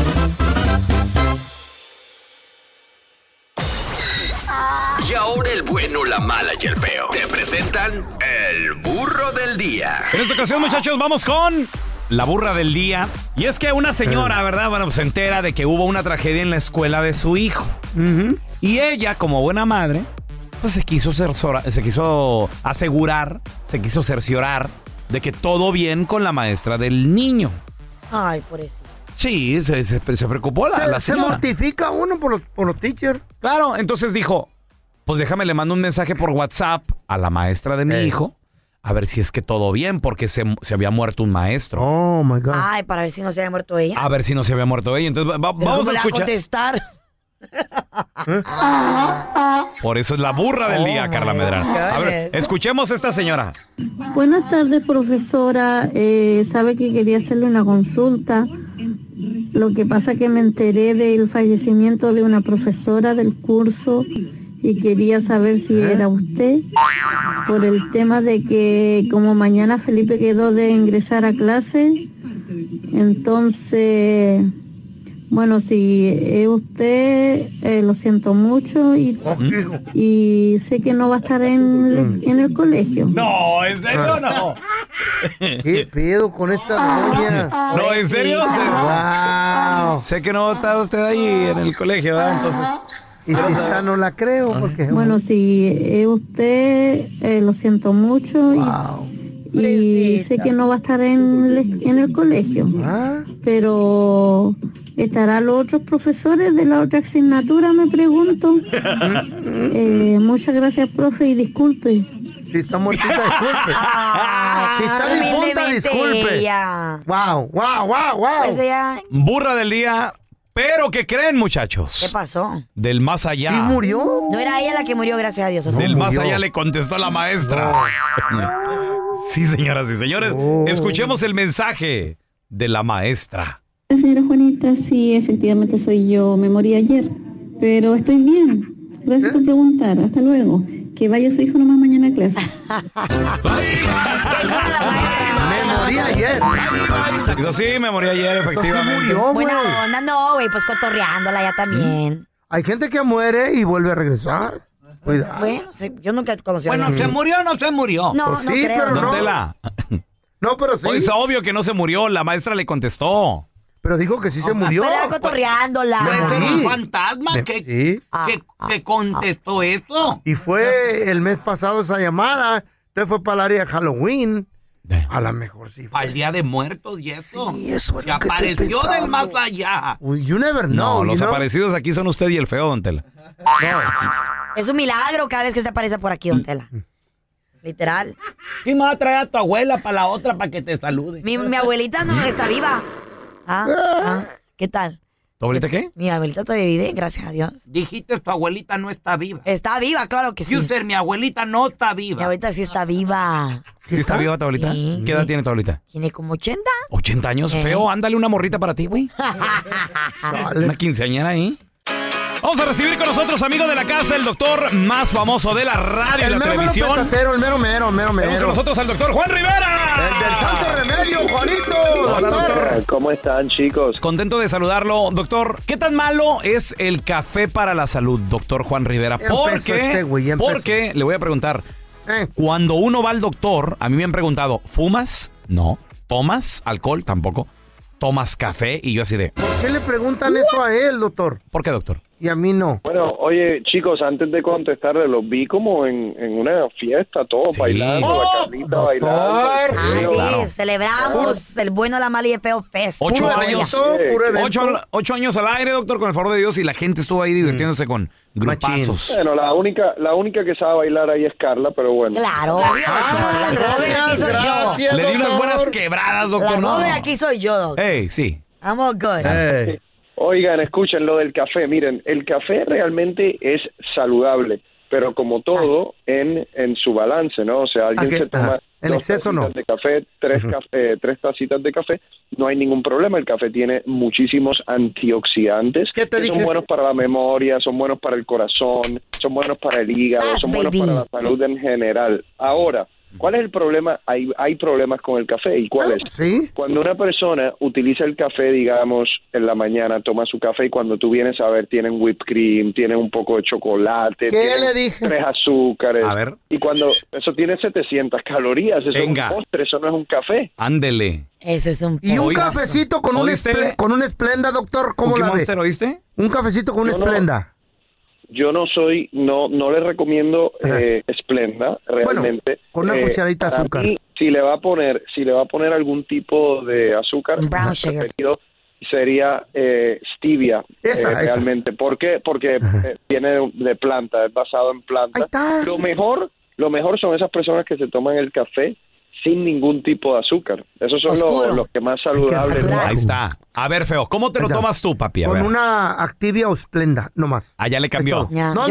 Y ahora el bueno, la mala y el feo. Te presentan el burro del día. En esta ocasión, muchachos, vamos con la burra del día. Y es que una señora, ¿verdad? Bueno, se entera de que hubo una tragedia en la escuela de su hijo. Y ella, como buena madre, pues se quiso asegurar, se quiso cerciorar de que todo bien con la maestra del niño. Ay, por eso. Sí, se preocupó la señora. Se mortifica uno por los teachers. Claro, entonces dijo, pues déjame, le mando un mensaje por WhatsApp a la maestra de mi hijo, a ver si es que todo bien, porque se había muerto un maestro. Oh, my God. Ay, para ver si no se había muerto ella. A ver si no se había muerto ella. Entonces, vamos a escuchar. Contestar. Por eso es la burra del día, Carla Medrano. A ver, escuchemos a esta señora. Buenas tardes, profesora. Sabe que quería hacerle una consulta. Lo que pasa que me enteré del fallecimiento de una profesora del curso y quería saber si era usted, por el tema de que como mañana Felipe quedó de ingresar a clase, entonces, bueno, si es usted, lo siento mucho y sé que no va a estar en el colegio. No, ¿en serio no? ¿Qué pedo con esta doña? No, ¿en serio? Wow. Sé que no va a estar usted ahí en el colegio, ¿verdad? Entonces... Y si está, no la creo. Porque... Bueno, si es usted, lo siento mucho y sé que no va a estar en el colegio. Pero ¿estará los otros profesores de la otra asignatura? Me pregunto. Muchas gracias, profe, y disculpe. Si está muertita, disculpe. Si está difunta, disculpe. Wow. Pues ella... Burra del día. Pero, ¿qué creen, muchachos? ¿Qué pasó? Del más allá. ¿Sí murió? No era ella la que murió, gracias a Dios. Del más allá le contestó la maestra. Sí, señoras y señores. Escuchemos el mensaje de la maestra. Señora Juanita, sí, efectivamente soy yo. Me morí ayer, pero estoy bien. Gracias por preguntar. Hasta luego. Que vaya su hijo nomás mañana a clase. Me morí ayer. Sí, me morí ayer, efectivamente. Buena onda, no, güey, pues cotorreándola ya también. Hay gente que muere y vuelve a regresar. Cuidado. Bueno, yo nunca conocí a Bueno, alguien. ¿se murió o no se murió? No, Pues no sí, creo. pero Don Tela. No, pero sí. Pues es obvio que no se murió. La maestra le contestó. Pero dijo que sí se murió. Pero era cotorreándola. Puede ser morí. un fantasma que contestó eso. Y fue el mes pasado esa llamada. Entonces fue para el área de Halloween. A lo mejor sí fue. Al Día de Muertos y eso. Sí, eso es Se lo que estoy apareció pensando. del más allá. You never know. No, los you know? aparecidos aquí son usted y el feo, Don Tela. Es un milagro cada vez que se aparece por aquí, Don Tela. Literal. ¿Quién me va a traer a tu abuela para la otra para que te salude? Mi abuelita no está viva. ¿Qué tal? ¿Tu abuelita qué? Mi abuelita todavía vive, gracias a Dios. Dijiste tu abuelita no está viva. Está viva, claro que sí. User, mi abuelita no está viva. Mi abuelita sí está viva. ¿Sí está viva tu abuelita? Sí. ¿Qué edad tiene tu abuelita? Tiene como 80. 80 años, feo. Ándale una morrita para ti, güey. Una quinceañera ahí. Vamos a recibir con nosotros, amigo de la casa, el doctor más famoso de la radio y la televisión. El mero mero. Tenemos con nosotros al doctor Juan Rivera. El del Santo Remedio, Juanito. Hola, doctor. ¿Cómo están, chicos? Contento de saludarlo. Doctor, ¿qué tan malo es el café para la salud, doctor Juan Rivera? Porque le voy a preguntar, cuando uno va al doctor, a mí me han preguntado, ¿fumas? No. ¿Tomas alcohol? Tampoco. ¿Tomas café? Y yo así de... ¿Por qué le preguntan eso a él, doctor? ¿Por qué, doctor? Y a mí no. Bueno, oye, chicos, antes de contestarle, los vi como en una fiesta, todos bailando, la Carlita bailando. Sí, celebramos el bueno, la mala y el feo fest. 8 años al aire, doctor, con el favor de Dios, y la gente estuvo ahí divirtiéndose con grupazos. Bueno, la única que sabe bailar ahí es Carla, pero bueno. Claro, gracias, le di unas buenas quebradas, doctor. La novia aquí soy yo, doctor. Hey, sí. I'm all good. Hey. Oigan, escuchen lo del café. Miren, el café realmente es saludable, pero como todo, en su balance, ¿no? O sea, alguien se toma en exceso no. De café, tres tacitas de café, no hay ningún problema. El café tiene muchísimos antioxidantes que son buenos para la memoria, son buenos para el corazón, son buenos para el hígado, son buenos para la salud en general. Ahora, ¿cuál es el problema? Hay problemas con el café. ¿Y cuál es? ¿Sí? Cuando una persona utiliza el café, digamos, en la mañana, toma su café y cuando tú vienes a ver, tienen whipped cream, tienen un poco de chocolate, ¿qué le dije? 3 azúcares. A ver. Y cuando eso tiene 700 calorías, eso es un postre, eso no es un café. Ándele. Ese es un postre. ¿Y un cafecito con un Splenda, doctor? ¿Cómo la ves? ¿Oíste? Un cafecito con un Splenda. Yo no les recomiendo Splenda, realmente. Bueno, con una cucharadita de azúcar. Mí, si le va a poner algún tipo de azúcar, preferido sería stevia, realmente. ¿Por qué? Porque viene de planta, es basado en planta. Lo mejor son esas personas que se toman el café sin ningún tipo de azúcar. Esos son los que más saludables. Ahí está. A ver, feo, ¿cómo te lo tomas tú, papi? Con una Activia o Splenda, nomás. Ah, ya le cambió. No.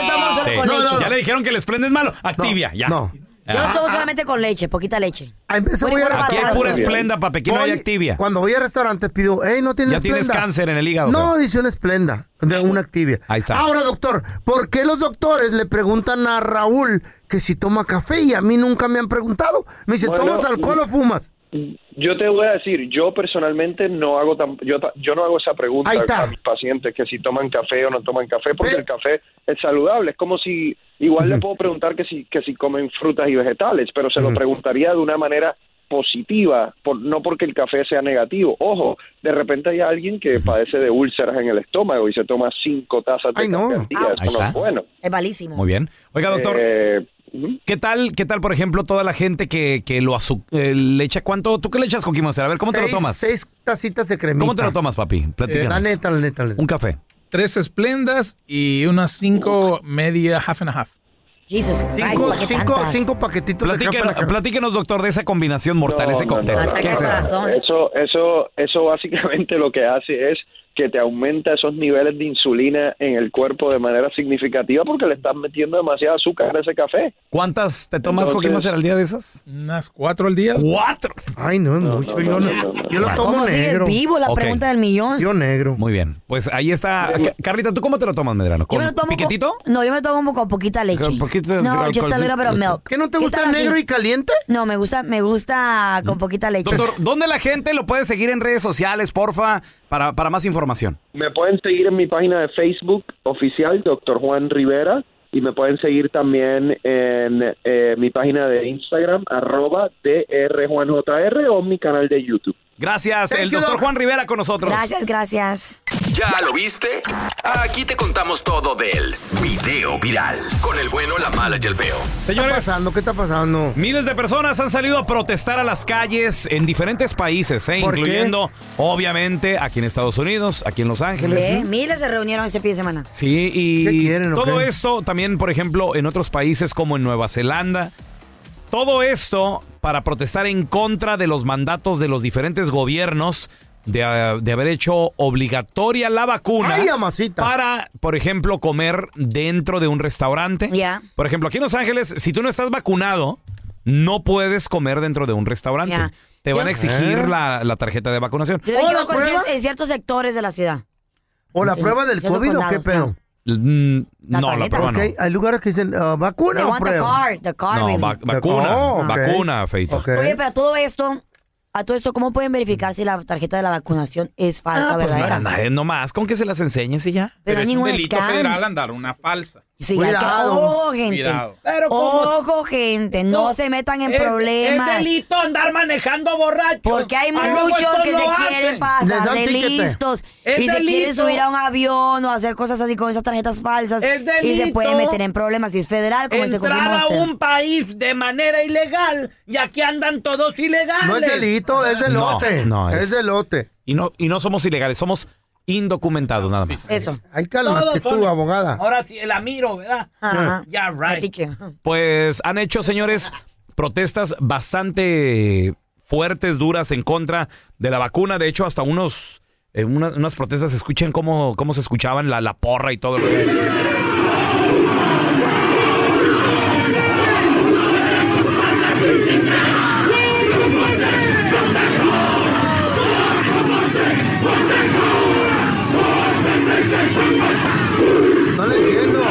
Ya le dijeron que el Splenda es malo. Activia, ya. No. Yo lo tomo solamente con leche, poquita leche. Aquí hay pura Splenda, papi. Aquí no hay Activia. Cuando voy a restaurantes pido, no tienes Splenda. Ya tienes cáncer en el hígado. No, dice una Splenda, una Activia. Ahí está. Ahora, doctor, ¿por qué los doctores le preguntan a Raúl que si toma café y a mí nunca me han preguntado? Me dice, ¿tomas alcohol o fumas? Yo te voy a decir, yo personalmente no hago yo no hago esa pregunta a mis pacientes que si toman café o no toman café, porque el café es saludable. Es como si igual le puedo preguntar que si comen frutas y vegetales, pero se lo preguntaría de una manera positiva, no porque el café sea negativo. Ojo, de repente hay alguien que padece de úlceras en el estómago y se toma 5 tazas de café al día. Eso no es bueno. Es malísimo. Muy bien. Oiga, doctor, ¿qué tal, por ejemplo, toda la gente que lo le echa cuánto? ¿Tú qué le echas, Coquín Monster? A ver, ¿cómo te lo tomas? 6 tacitas de cremita. ¿Cómo te lo tomas, papi? La neta. Un café. 3 Splendas y unas 5 media half and a half. Jesus Christ, 5 paquetitos de café. Platíquenos, doctor, de esa combinación mortal, ese cóctel. ¿Qué es eso? Eso básicamente lo que hace es que te aumenta esos niveles de insulina en el cuerpo de manera significativa porque le estás metiendo demasiado azúcar a ese café. ¿Cuántas te tomas, Coquín Monster, al día de esas? Unas 4 al día. ¿4? Ay, no, mucho. Yo lo tomo negro. Vivo la pregunta del millón. Yo negro. Muy bien. Pues ahí está. Carlita, ¿tú cómo te lo tomas, Medrano? ¿Con piquetito? No, yo me lo tomo con poquita leche. No, just a little bit of milk. ¿Qué no te gusta el negro y caliente? No, me gusta con poquita leche. Doctor, ¿dónde la gente lo puede seguir en redes sociales, porfa, para más información? Me pueden seguir en mi página de Facebook oficial, Dr. Juan Rivera, y me pueden seguir también en mi página de Instagram, @drjuanjr, o en mi canal de YouTube. Gracias, el Dr. Juan Rivera con nosotros. Gracias. ¿Ya lo viste? Aquí te contamos todo del video viral. Con el bueno, la mala y el feo. Señores, ¿qué está pasando? Miles de personas han salido a protestar a las calles en diferentes países, incluyendo, obviamente, aquí en Estados Unidos, aquí en Los Ángeles. Miles se reunieron ese fin de semana. Sí, y todo esto también, por ejemplo, en otros países como en Nueva Zelanda. Todo esto para protestar en contra de los mandatos de los diferentes gobiernos de haber hecho obligatoria la vacuna. ¡Ay, amasita! Para, por ejemplo, comer dentro de un restaurante. Ya. Por ejemplo, aquí en Los Ángeles, si tú no estás vacunado, no puedes comer dentro de un restaurante. Ya. Te van a exigir la tarjeta de vacunación. Yo me equivoco en ciertos sectores de la ciudad. ¿O la prueba del COVID o qué pedo? No, la prueba no. Hay lugares que dicen vacuna o prueba. No, vacuna, Feito. Oye, pero a todo esto, ¿cómo pueden verificar si la tarjeta de la vacunación es falsa o verdadera? Pues nomás, con que se las enseñes y ya. Pero es un delito federal andar una falsa. Sí, ojo, gente. Cuidado. Ojo, gente. No se metan en problemas. Es delito andar manejando borracho. Porque hay muchos que se quieren pasar de listos. Y se quieren subir a un avión o hacer cosas así con esas tarjetas falsas. Y se pueden meter en problemas. Si es federal, como ese entrar a un país de manera ilegal y aquí andan todos ilegales. No es delito, es delote. No, es delote. Y no somos ilegales, somos indocumentados nada más. Eso. Hay cálmate tú, abogada. Ahora sí, la miro, ¿verdad? Ajá. Ya, right. Pues han hecho, señores, protestas bastante fuertes, duras en contra de la vacuna. De hecho, hasta unas protestas, escuchen cómo se escuchaban la porra y todo lo que... No le entiendo.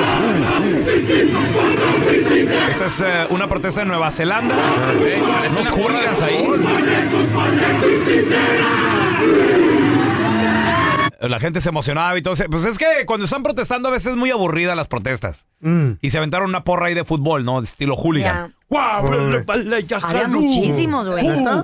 Esta es una protesta en Nueva Zelanda. Los hooligans ahí. La gente se emocionaba y todo. Pues es que cuando están protestando a veces es muy aburrida las protestas. Y se aventaron una porra ahí de fútbol, ¿no? De estilo hooligan. Había muchísimos, güey.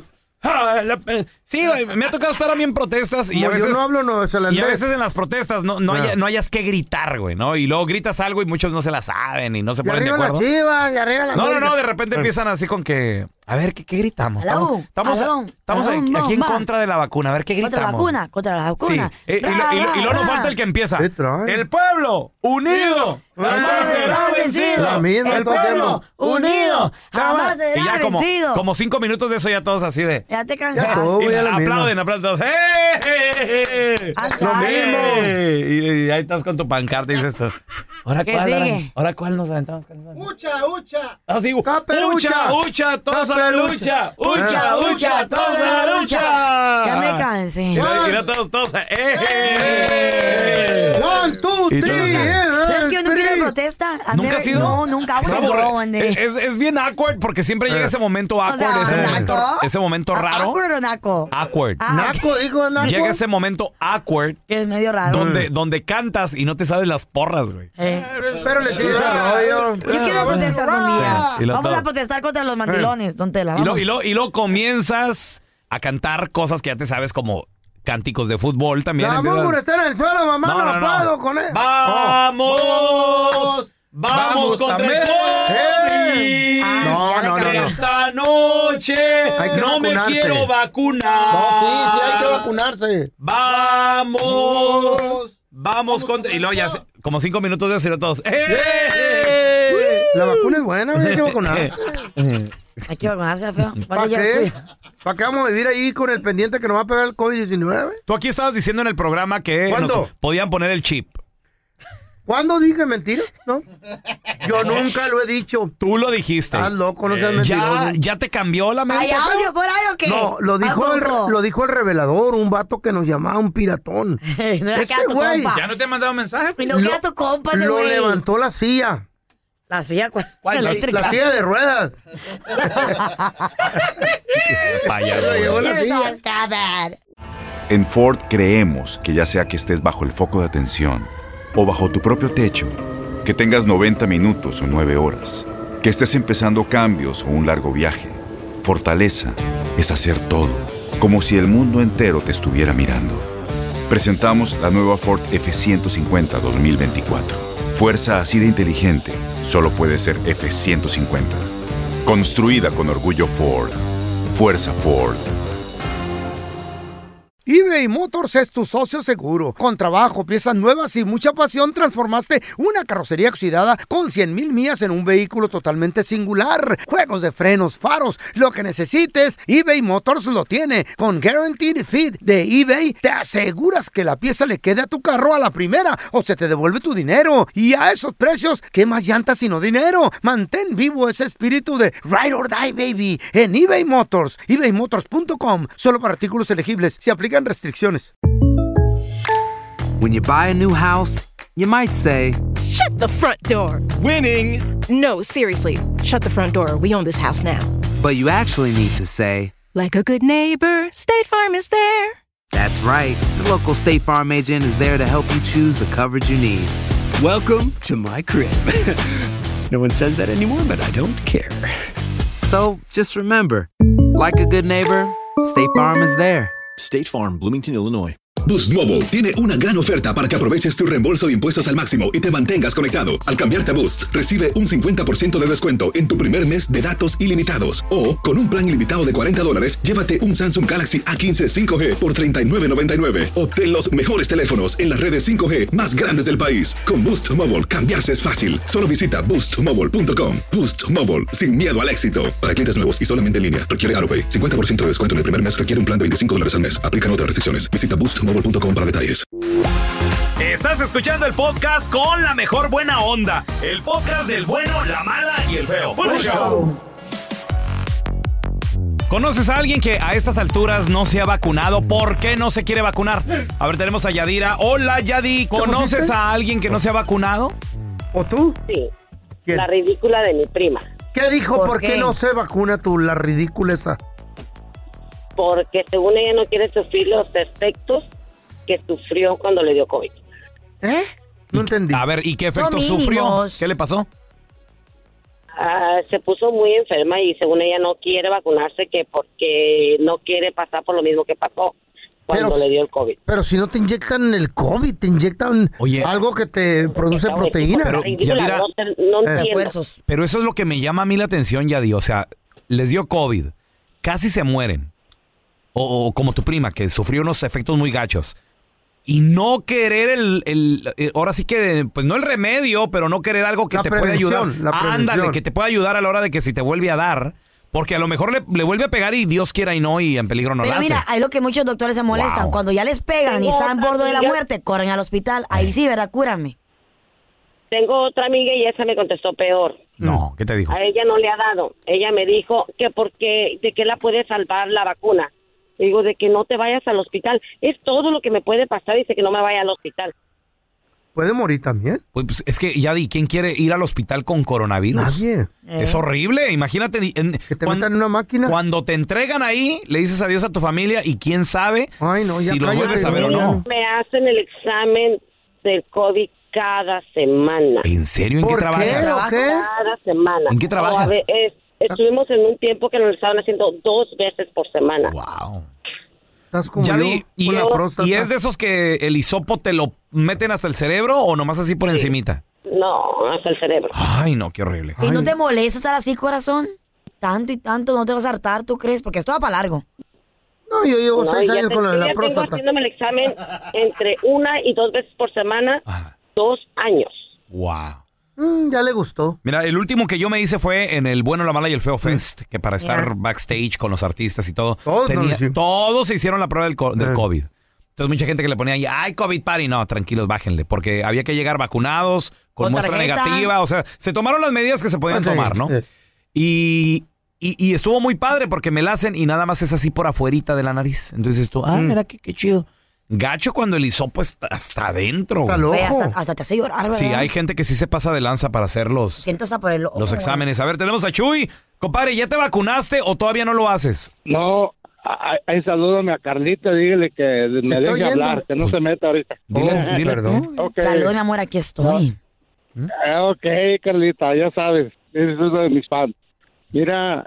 Sí, güey, me ha tocado estar a mí en protestas y a veces... Yo no hablo neozelandés. Y a veces en las protestas no hayas que gritar, güey, ¿no? Y luego gritas algo y muchos no se la saben y no se ponen de acuerdo. Y arriba No, de repente empiezan así con que... A ver, ¿qué gritamos? Estamos aquí en contra de la vacuna. A ver, ¿qué gritamos? Contra la vacuna. Sí. Y luego nos falta el que empieza. El pueblo unido jamás será vencido. El pueblo unido jamás será y ya vencido. como 5 minutos de eso ya todos así de... Ya te cansaste. Aplauden todos. Lo mismo. Y ahí estás con tu pancarta y dices esto. ¿Ahora ¿Qué cuál? sigue? ¿Ahora cuál nos aventamos? ¡Ucha! Así, ucha, todos a la lucha. Ucha, todos a la lucha. Ya me cansé. Y todos. One, two, three. ¿Sabes que yo nunca he ido a protesta? ¿Nunca has ido? No, nunca. Es bien awkward porque siempre llega ese momento awkward, ese momento raro. ¿Awkward o naco? Awkward. Naco, dijo naco. Llega ese momento awkward. Que es medio raro. Donde cantas y no te sabes las porras, güey. Pero le tienes rollo. Yo quiero protestar un día. Vamos a protestar contra los mandilones. Y luego comienzas a cantar cosas que ya te sabes como cánticos de fútbol también. Vamos a estar en el suelo, mamá, no puedo con él. ¡Vamos contra el COVID! No. Esta noche no me quiero vacunar. No, sí, hay que vacunarse. Vamos contra... Y luego ya como 5 minutos de hacer todos. La vacuna es buena, hay que vacunarse. Hay que vacunarse, feo. ¿Para qué? ¿Para qué vamos a vivir ahí con el pendiente que nos va a pegar el COVID-19? Tú aquí estabas diciendo en el programa que nos podían poner el chip. ¿Cuándo dije mentira? No. Yo nunca lo he dicho. Tú lo dijiste. Estás loco, no seas mentiroso. ¿Ya te cambió la mente? ¿Hay audio por ahí o qué? No, lo dijo el revelador, un vato que nos llamaba un piratón. No era que era tu compa. ¿Ya no te ha mandado mensaje? No era tu compa ese Lo güey. levantó la CIA. ¿La silla cuál? La silla de ruedas. En Ford creemos que ya sea que estés bajo el foco de atención o bajo tu propio techo, que tengas 90 minutos o 9 horas, que estés empezando cambios o un largo viaje, fortaleza es hacer todo, como si el mundo entero te estuviera mirando. Presentamos la nueva Ford F-150 2024. Fuerza así de inteligente solo puede ser F-150. Construida con orgullo Ford. Fuerza Ford. eBay eBay Motors es tu socio seguro. Con trabajo, piezas nuevas y mucha pasión, transformaste una carrocería oxidada con 100,000 millas en un vehículo totalmente singular. Juegos de frenos, faros, lo que necesites, eBay Motors lo tiene. Con Guaranteed Fit de eBay, te aseguras que la pieza le quede a tu carro a la primera o se te devuelve tu dinero. Y a esos precios, ¿qué más llantas sino dinero? Mantén vivo ese espíritu de Ride or Die, baby, en eBay Motors. ebaymotors.com. Solo para artículos elegibles. Se aplican restricciones. When you buy a new house, you might say, Shut the front door. Winning. No, seriously. Shut the front door. We own this house now. but you actually need to say, Like a good neighbor, State Farm is there. That's right. The local State Farm agent is there to help you choose the coverage you need. Welcome to my crib. No one says that anymore, but I don't care. So just remember, like a good neighbor, State Farm is there. State Farm, Bloomington, Illinois. Boost Mobile tiene una gran oferta para que aproveches tu reembolso de impuestos al máximo y te mantengas conectado. Al cambiarte a Boost, recibe un 50% de descuento en tu primer mes de datos ilimitados. O, con un plan ilimitado de $40, llévate un Samsung Galaxy A15 5G por $39.99. Obtén los mejores teléfonos en las redes 5G más grandes del país. Con Boost Mobile, cambiarse es fácil. Solo visita boostmobile.com. Boost Mobile, sin miedo al éxito. Para clientes nuevos y solamente en línea, requiere AutoPay. 50% de descuento en el primer mes requiere un plan de $25 al mes. Aplican otras restricciones. Visita boostmobile.com para detalles. Estás escuchando el podcast con la mejor buena onda. El podcast del bueno, la mala y el feo. ¡Buen show! ¿Conoces a alguien que a estas alturas no se ha vacunado? ¿Por qué no se quiere vacunar? A ver, tenemos a Yadira. Hola, Yadi. ¿Conoces a alguien que no se ha vacunado? ¿O tú? Sí. ¿Quién? La ridícula de mi prima. ¿Qué dijo? ¿Por qué no se vacuna tú, la ridícula esa? Porque según ella no quiere sufrir los efectos que sufrió cuando le dio COVID. ¿Eh? No entendí. A ver, ¿y qué efectos sufrió? ¿Qué le pasó? Se puso muy enferma y según ella no quiere vacunarse que porque no quiere pasar por lo mismo que pasó cuando le dio el COVID. Pero si no te inyectan el COVID, te inyectan algo que te produce proteína. Pero, Yadira, pero eso es lo que me llama a mí la atención, Yadi. O sea, les dio COVID, casi se mueren. O como tu prima, que sufrió unos efectos muy gachos. Y no querer ahora sí que, pues no el remedio, pero no querer algo que te pueda ayudar. Ándale, que te pueda ayudar a la hora de que si te vuelve a dar. Porque a lo mejor le vuelve a pegar y Dios quiera y no, y en peligro no la hace. Pero mira, hay lo que muchos doctores se molestan. Wow. Cuando ya les pegan y están a bordo de la muerte, corren al hospital. Ahí sí, ¿verdad? Cúrame. Tengo otra amiga y esa me contestó peor. No, ¿qué te dijo? A ella no le ha dado. Ella me dijo que porque, de que la puede salvar la vacuna. Digo, de que no te vayas al hospital. Es todo lo que me puede pasar, dice que no me vaya al hospital. ¿Puede morir también? Pues es que, Yadi, ¿quién quiere ir al hospital con coronavirus? Nadie. Es horrible, imagínate. Que te metan en una máquina. Cuando te entregan ahí, le dices adiós a tu familia y quién sabe si lo vuelves a ver o no. Me hacen el examen del COVID cada semana. ¿En serio? ¿En qué trabajas? Cada semana. ¿En qué trabajas? Estuvimos en un tiempo que nos lo estaban haciendo 2 veces por semana. Wow. Estás como ¿Y es de esos que el hisopo te lo meten hasta el cerebro o nomás así por encimita? No, hasta el cerebro. Ay, no, qué horrible. ¿Y no te molesta estar así, corazón? Tanto y tanto, ¿no te vas a hartar, tú crees? Porque esto va para largo. No, yo llevo 6 años con la próstata. Tengo haciéndome el examen entre 1 y 2 veces por semana, 2 años. Wow. Ya le gustó. Mira, el último que yo me hice fue en el Bueno, la Mala y el Feo Fest, que para estar backstage con los artistas y todo, todos se hicieron la prueba del COVID. Entonces mucha gente que le ponía ahí, ay, COVID party, no, tranquilos, bájenle, porque había que llegar vacunados, con muestra negativa, o sea, se tomaron las medidas que se podían tomar, ¿no? Y estuvo muy padre porque me la hacen y nada más es así por afuerita de la nariz. Entonces tú, mira qué chido. Gacho cuando el hisopo está hasta adentro. Está loco. Hasta te hace llorar, ¿verdad? Sí, hay gente que sí se pasa de lanza para hacer los exámenes. A ver, tenemos a Chuy. Compadre, ¿ya te vacunaste o todavía no lo haces? No, salúdame a Carlita, dígale que me deje hablar, que no se meta ahorita. Dile, perdón. Okay. Salud, mi amor, aquí estoy. Ok, Carlita, ya sabes, es uno de mis fans. Mira,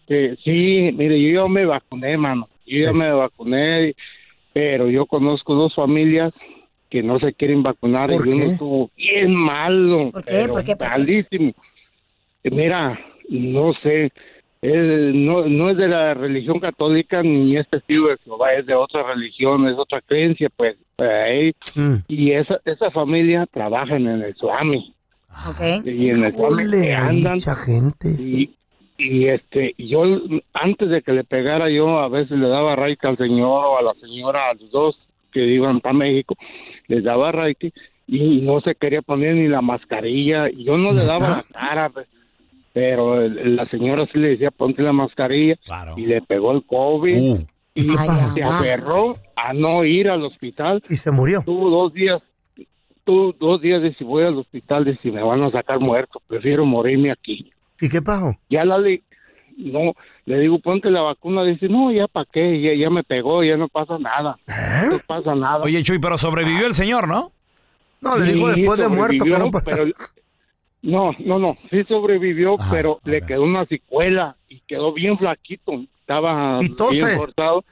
sí, mire, yo me vacuné, mano. Me vacuné. Pero yo conozco 2 familias que no se quieren vacunar y uno estuvo bien malo. ¿Por qué? ¿Por qué? Malísimo. Mira, no sé, no es de la religión católica ni es testigo de Jehová, es de otra religión, es otra creencia, pues. Y esa familia trabaja en el Swami. Okay. Y en el Swami andan. Mucha gente. Y yo, antes de que le pegara, yo a veces le daba raite al señor o a la señora, a los dos que iban para México, les daba raite y no se quería poner ni la mascarilla. Y yo no le daba la cara, pero la señora sí le decía, ponte la mascarilla. Claro. Y le pegó el COVID. Y se aferró a no ir al hospital. Y se murió. Tuvo 2 días. De si voy al hospital, de si me van a sacar muerto. Prefiero morirme aquí. ¿Y qué pasó? Le digo, ponte la vacuna. Dice, no, ya para qué, ya me pegó, ya no pasa nada. No pasa nada. Oye, Chuy, pero sobrevivió el señor, ¿no? No, le digo después de muerto. Pero no, sí sobrevivió, pero le quedó una secuela y quedó bien flaquito. Estaba bien cortado.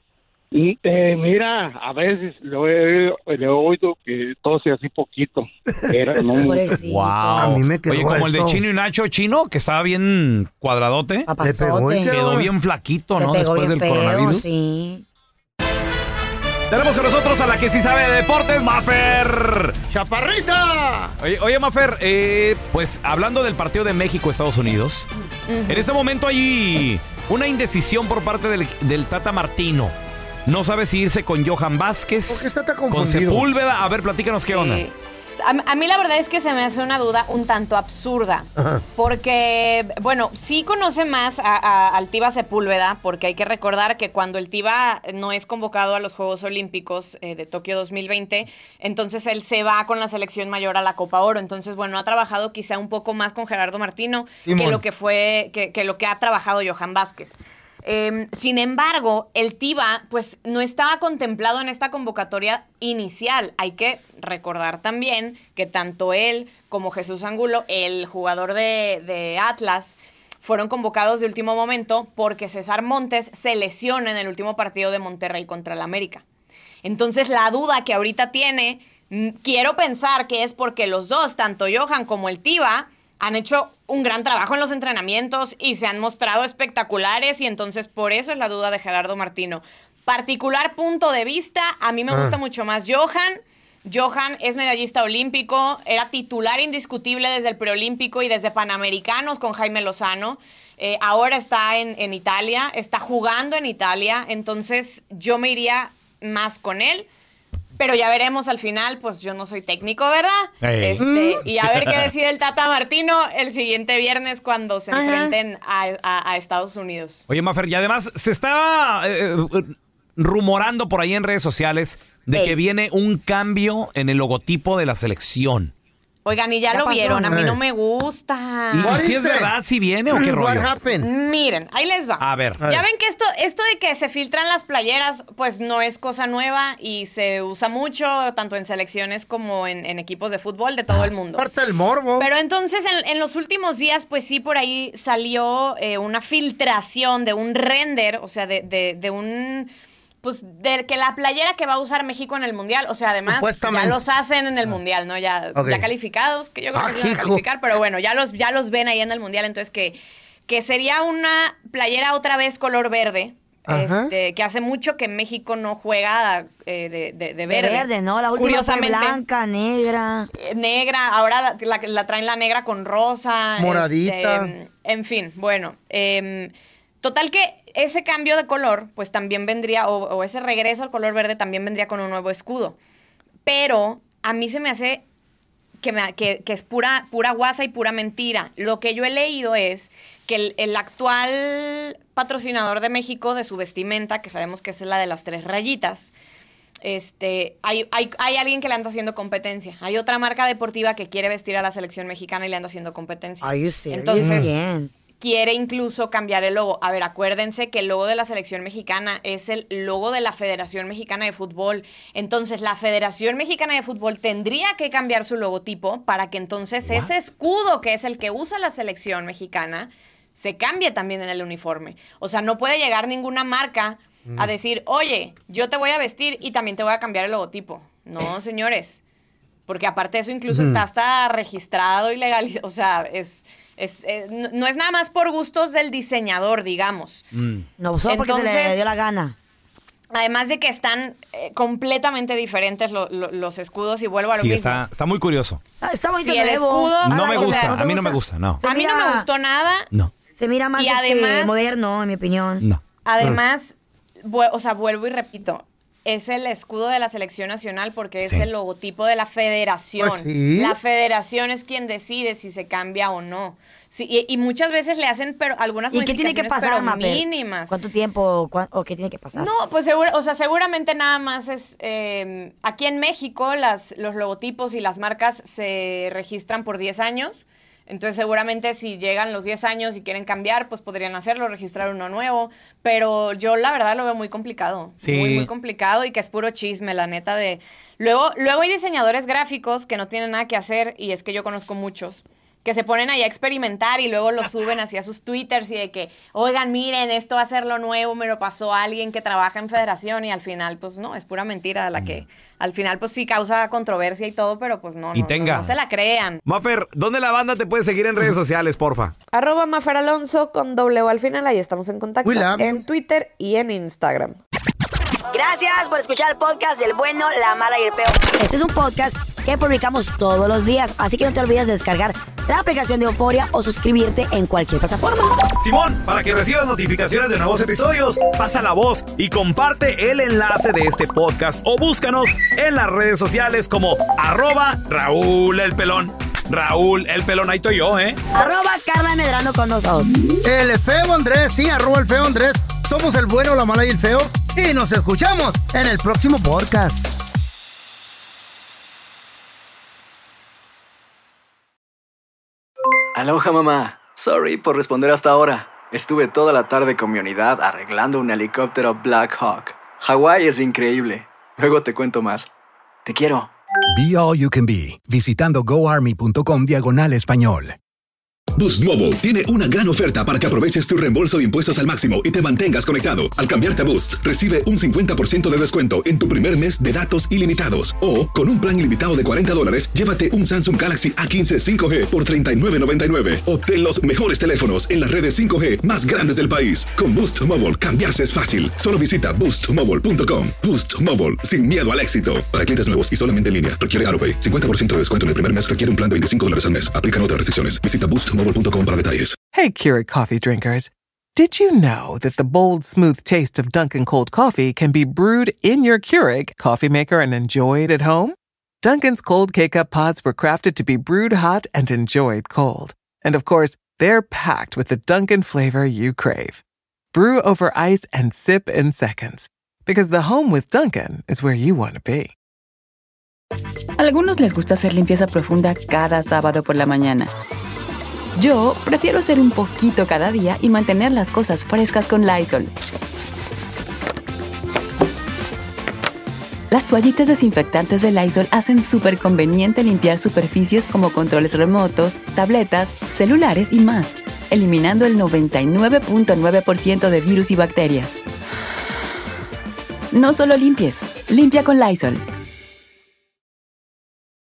Mira, a veces le he oído que tose así poquito. Wow. A mí me quedó. Oye, como el de Chino y Nacho Chino, que estaba bien cuadradote. Quedó bien flaquito, ¿no? Después del coronavirus. Sí. Tenemos con nosotros a la que sí sabe de deportes, Mafer. ¡Chaparrita! Oye Mafer, pues hablando del partido de México-Estados Unidos, en este momento hay una indecisión por parte del Tata Martino. No sabe si irse con Johan Vázquez, ¿por qué está tan con confundido? Sepúlveda. A ver, platícanos qué onda. A mí la verdad es que se me hace una duda un tanto absurda. Ajá. Porque, bueno, sí conoce más al Tiva Sepúlveda, porque hay que recordar que cuando el Tiva no es convocado a los Juegos Olímpicos de Tokio 2020, entonces él se va con la selección mayor a la Copa Oro. Entonces, bueno, ha trabajado quizá un poco más con Gerardo Martino que lo que ha trabajado Johan Vázquez. Sin embargo, el Tiva pues no estaba contemplado en esta convocatoria inicial. Hay que recordar también que tanto él como Jesús Angulo, el jugador de Atlas, fueron convocados de último momento porque César Montes se lesiona en el último partido de Monterrey contra el América. Entonces la duda que ahorita tiene, quiero pensar que es porque los dos, tanto Johan como el Tiva, han hecho un gran trabajo en los entrenamientos y se han mostrado espectaculares, y entonces por eso es la duda de Gerardo Martino. Particular punto de vista, a mí me gusta mucho más Johan. Johan es medallista olímpico, era titular indiscutible desde el preolímpico y desde Panamericanos con Jaime Lozano. Ahora está en Italia, está jugando en Italia, entonces yo me iría más con él. Pero ya veremos al final, pues yo no soy técnico, ¿verdad? Y a ver qué decide el Tata Martino el siguiente viernes cuando se enfrenten a Estados Unidos. Oye, Mafer, y además se está rumorando por ahí en redes sociales de que viene un cambio en el logotipo de la selección. Oigan, y ya lo vieron, a mí no me gusta. ¿Y si es verdad, si viene o qué rollo? Miren, ahí les va. A ver. Ya ven que esto de que se filtran las playeras, pues no es cosa nueva y se usa mucho, tanto en selecciones como en equipos de fútbol de todo el mundo. Parte del morbo. Pero entonces, en los últimos días, pues sí, por ahí salió una filtración de un render, o sea, de un... Pues de que la playera que va a usar México en el Mundial, o sea, además ya los hacen en el Mundial, ¿no? Ya calificados, que yo creo que se van a calificar, pero bueno, ya los ven ahí en el Mundial, entonces que sería una playera otra vez color verde, que hace mucho que México no juega de verde. De verde, ¿no? La última fue blanca, negra. Negra, ahora la traen la negra con rosa. Moradita. En fin, bueno, total que ese cambio de color, pues también vendría, o ese regreso al color verde también vendría con un nuevo escudo. Pero a mí se me hace que es pura guasa y pura mentira. Lo que yo he leído es que el actual patrocinador de México, de su vestimenta, que sabemos que es la de las 3 rayitas, hay alguien que le anda haciendo competencia. Hay otra marca deportiva que quiere vestir a la selección mexicana y le anda haciendo competencia. Entonces, quiere incluso cambiar el logo. A ver, acuérdense que el logo de la selección mexicana es el logo de la Federación Mexicana de Fútbol. Entonces, la Federación Mexicana de Fútbol tendría que cambiar su logotipo para que entonces ese escudo, que es el que usa la selección mexicana, se cambie también en el uniforme. O sea, no puede llegar ninguna marca a decir, oye, yo te voy a vestir y también te voy a cambiar el logotipo. No, señores. Porque aparte de eso incluso está hasta registrado y legalizado. O sea, es No es nada más por gustos del diseñador, digamos. No, solo porque se le dio la gana. Además de que están completamente diferentes los escudos y vuelvo a lo mismo. Está muy curioso. Está muy el escudo... No me gusta, a mí no me gusta, no. A mí no me gustó nada. No. Se mira más moderno, en mi opinión. No. Además, vuelvo y repito, es el escudo de la selección nacional porque es el logotipo de la federación. Pues sí. La federación es quien decide si se cambia o no. Sí, y muchas veces le hacen algunas modificaciones, ¿y qué tiene que pasar, mínimas. ¿Cuánto tiempo o qué tiene que pasar? No, pues seguramente nada más es... aquí en México los logotipos y las marcas se registran por 10 años. Entonces seguramente si llegan los 10 años y quieren cambiar, pues podrían hacerlo, registrar uno nuevo. Pero yo la verdad lo veo muy complicado. Sí. Muy, muy complicado y que es puro chisme, la neta de... Luego hay diseñadores gráficos que no tienen nada que hacer y es que yo conozco muchos que se ponen ahí a experimentar y luego lo suben hacia sus twitters y de que, oigan, miren, esto va a ser lo nuevo, me lo pasó alguien que trabaja en federación y al final, pues no, es pura mentira la que al final, pues sí causa controversia y todo, pero pues no se la crean. Mafer, ¿dónde la banda te puede seguir en redes sociales, porfa? @Mafer Alonso con W al final, ahí estamos en contacto, en Twitter y en Instagram. Gracias por escuchar el podcast del bueno, la mala y el peor. Este es un podcast que publicamos todos los días, así que no te olvides de descargar la aplicación de Euforia o suscribirte en cualquier plataforma. Simón, para que recibas notificaciones de nuevos episodios, pasa la voz y comparte el enlace de este podcast o búscanos en las redes sociales como @Raúl el Pelón. Raúl el Pelón, ahí estoy yo, @Carla Medrano con nosotros. El feo Andrés, sí, @el feo Andrés. Somos el bueno, la mala y el feo. Y nos escuchamos en el próximo podcast. Aloha, mamá. Sorry por responder hasta ahora. Estuve toda la tarde con mi unidad arreglando un helicóptero Black Hawk. Hawái es increíble. Luego te cuento más. Te quiero. Be All You Can Be, visitando goarmy.com/español. Boost Mobile tiene una gran oferta para que aproveches tu reembolso de impuestos al máximo y te mantengas conectado. Al cambiarte a Boost, recibe un 50% de descuento en tu primer mes de datos ilimitados. O, con un plan ilimitado de $40, llévate un Samsung Galaxy A15 5G por $39.99. Obtén los mejores teléfonos en las redes 5G más grandes del país. Con Boost Mobile, cambiarse es fácil. Solo visita boostmobile.com. Boost Mobile, sin miedo al éxito. Para clientes nuevos y solamente en línea, requiere AutoPay. 50% de descuento en el primer mes requiere un plan de $25 al mes. Aplican otras restricciones. Visita boostmobile.com para detalles. Hey, Keurig coffee drinkers. Did you know that the bold, smooth taste of Dunkin' cold coffee can be brewed in your Keurig coffee maker and enjoyed at home? Dunkin's cold K-Cup pods were crafted to be brewed hot and enjoyed cold. And of course, they're packed with the Dunkin' flavor you crave. Brew over ice and sip in seconds. Because the home with Dunkin' is where you want to be. Algunos les gusta hacer limpieza profunda cada sábado por la mañana. Yo prefiero hacer un poquito cada día y mantener las cosas frescas con Lysol. Las toallitas desinfectantes de Lysol hacen súper conveniente limpiar superficies como controles remotos, tabletas, celulares y más, eliminando el 99.9% de virus y bacterias. No solo limpies, limpia con Lysol.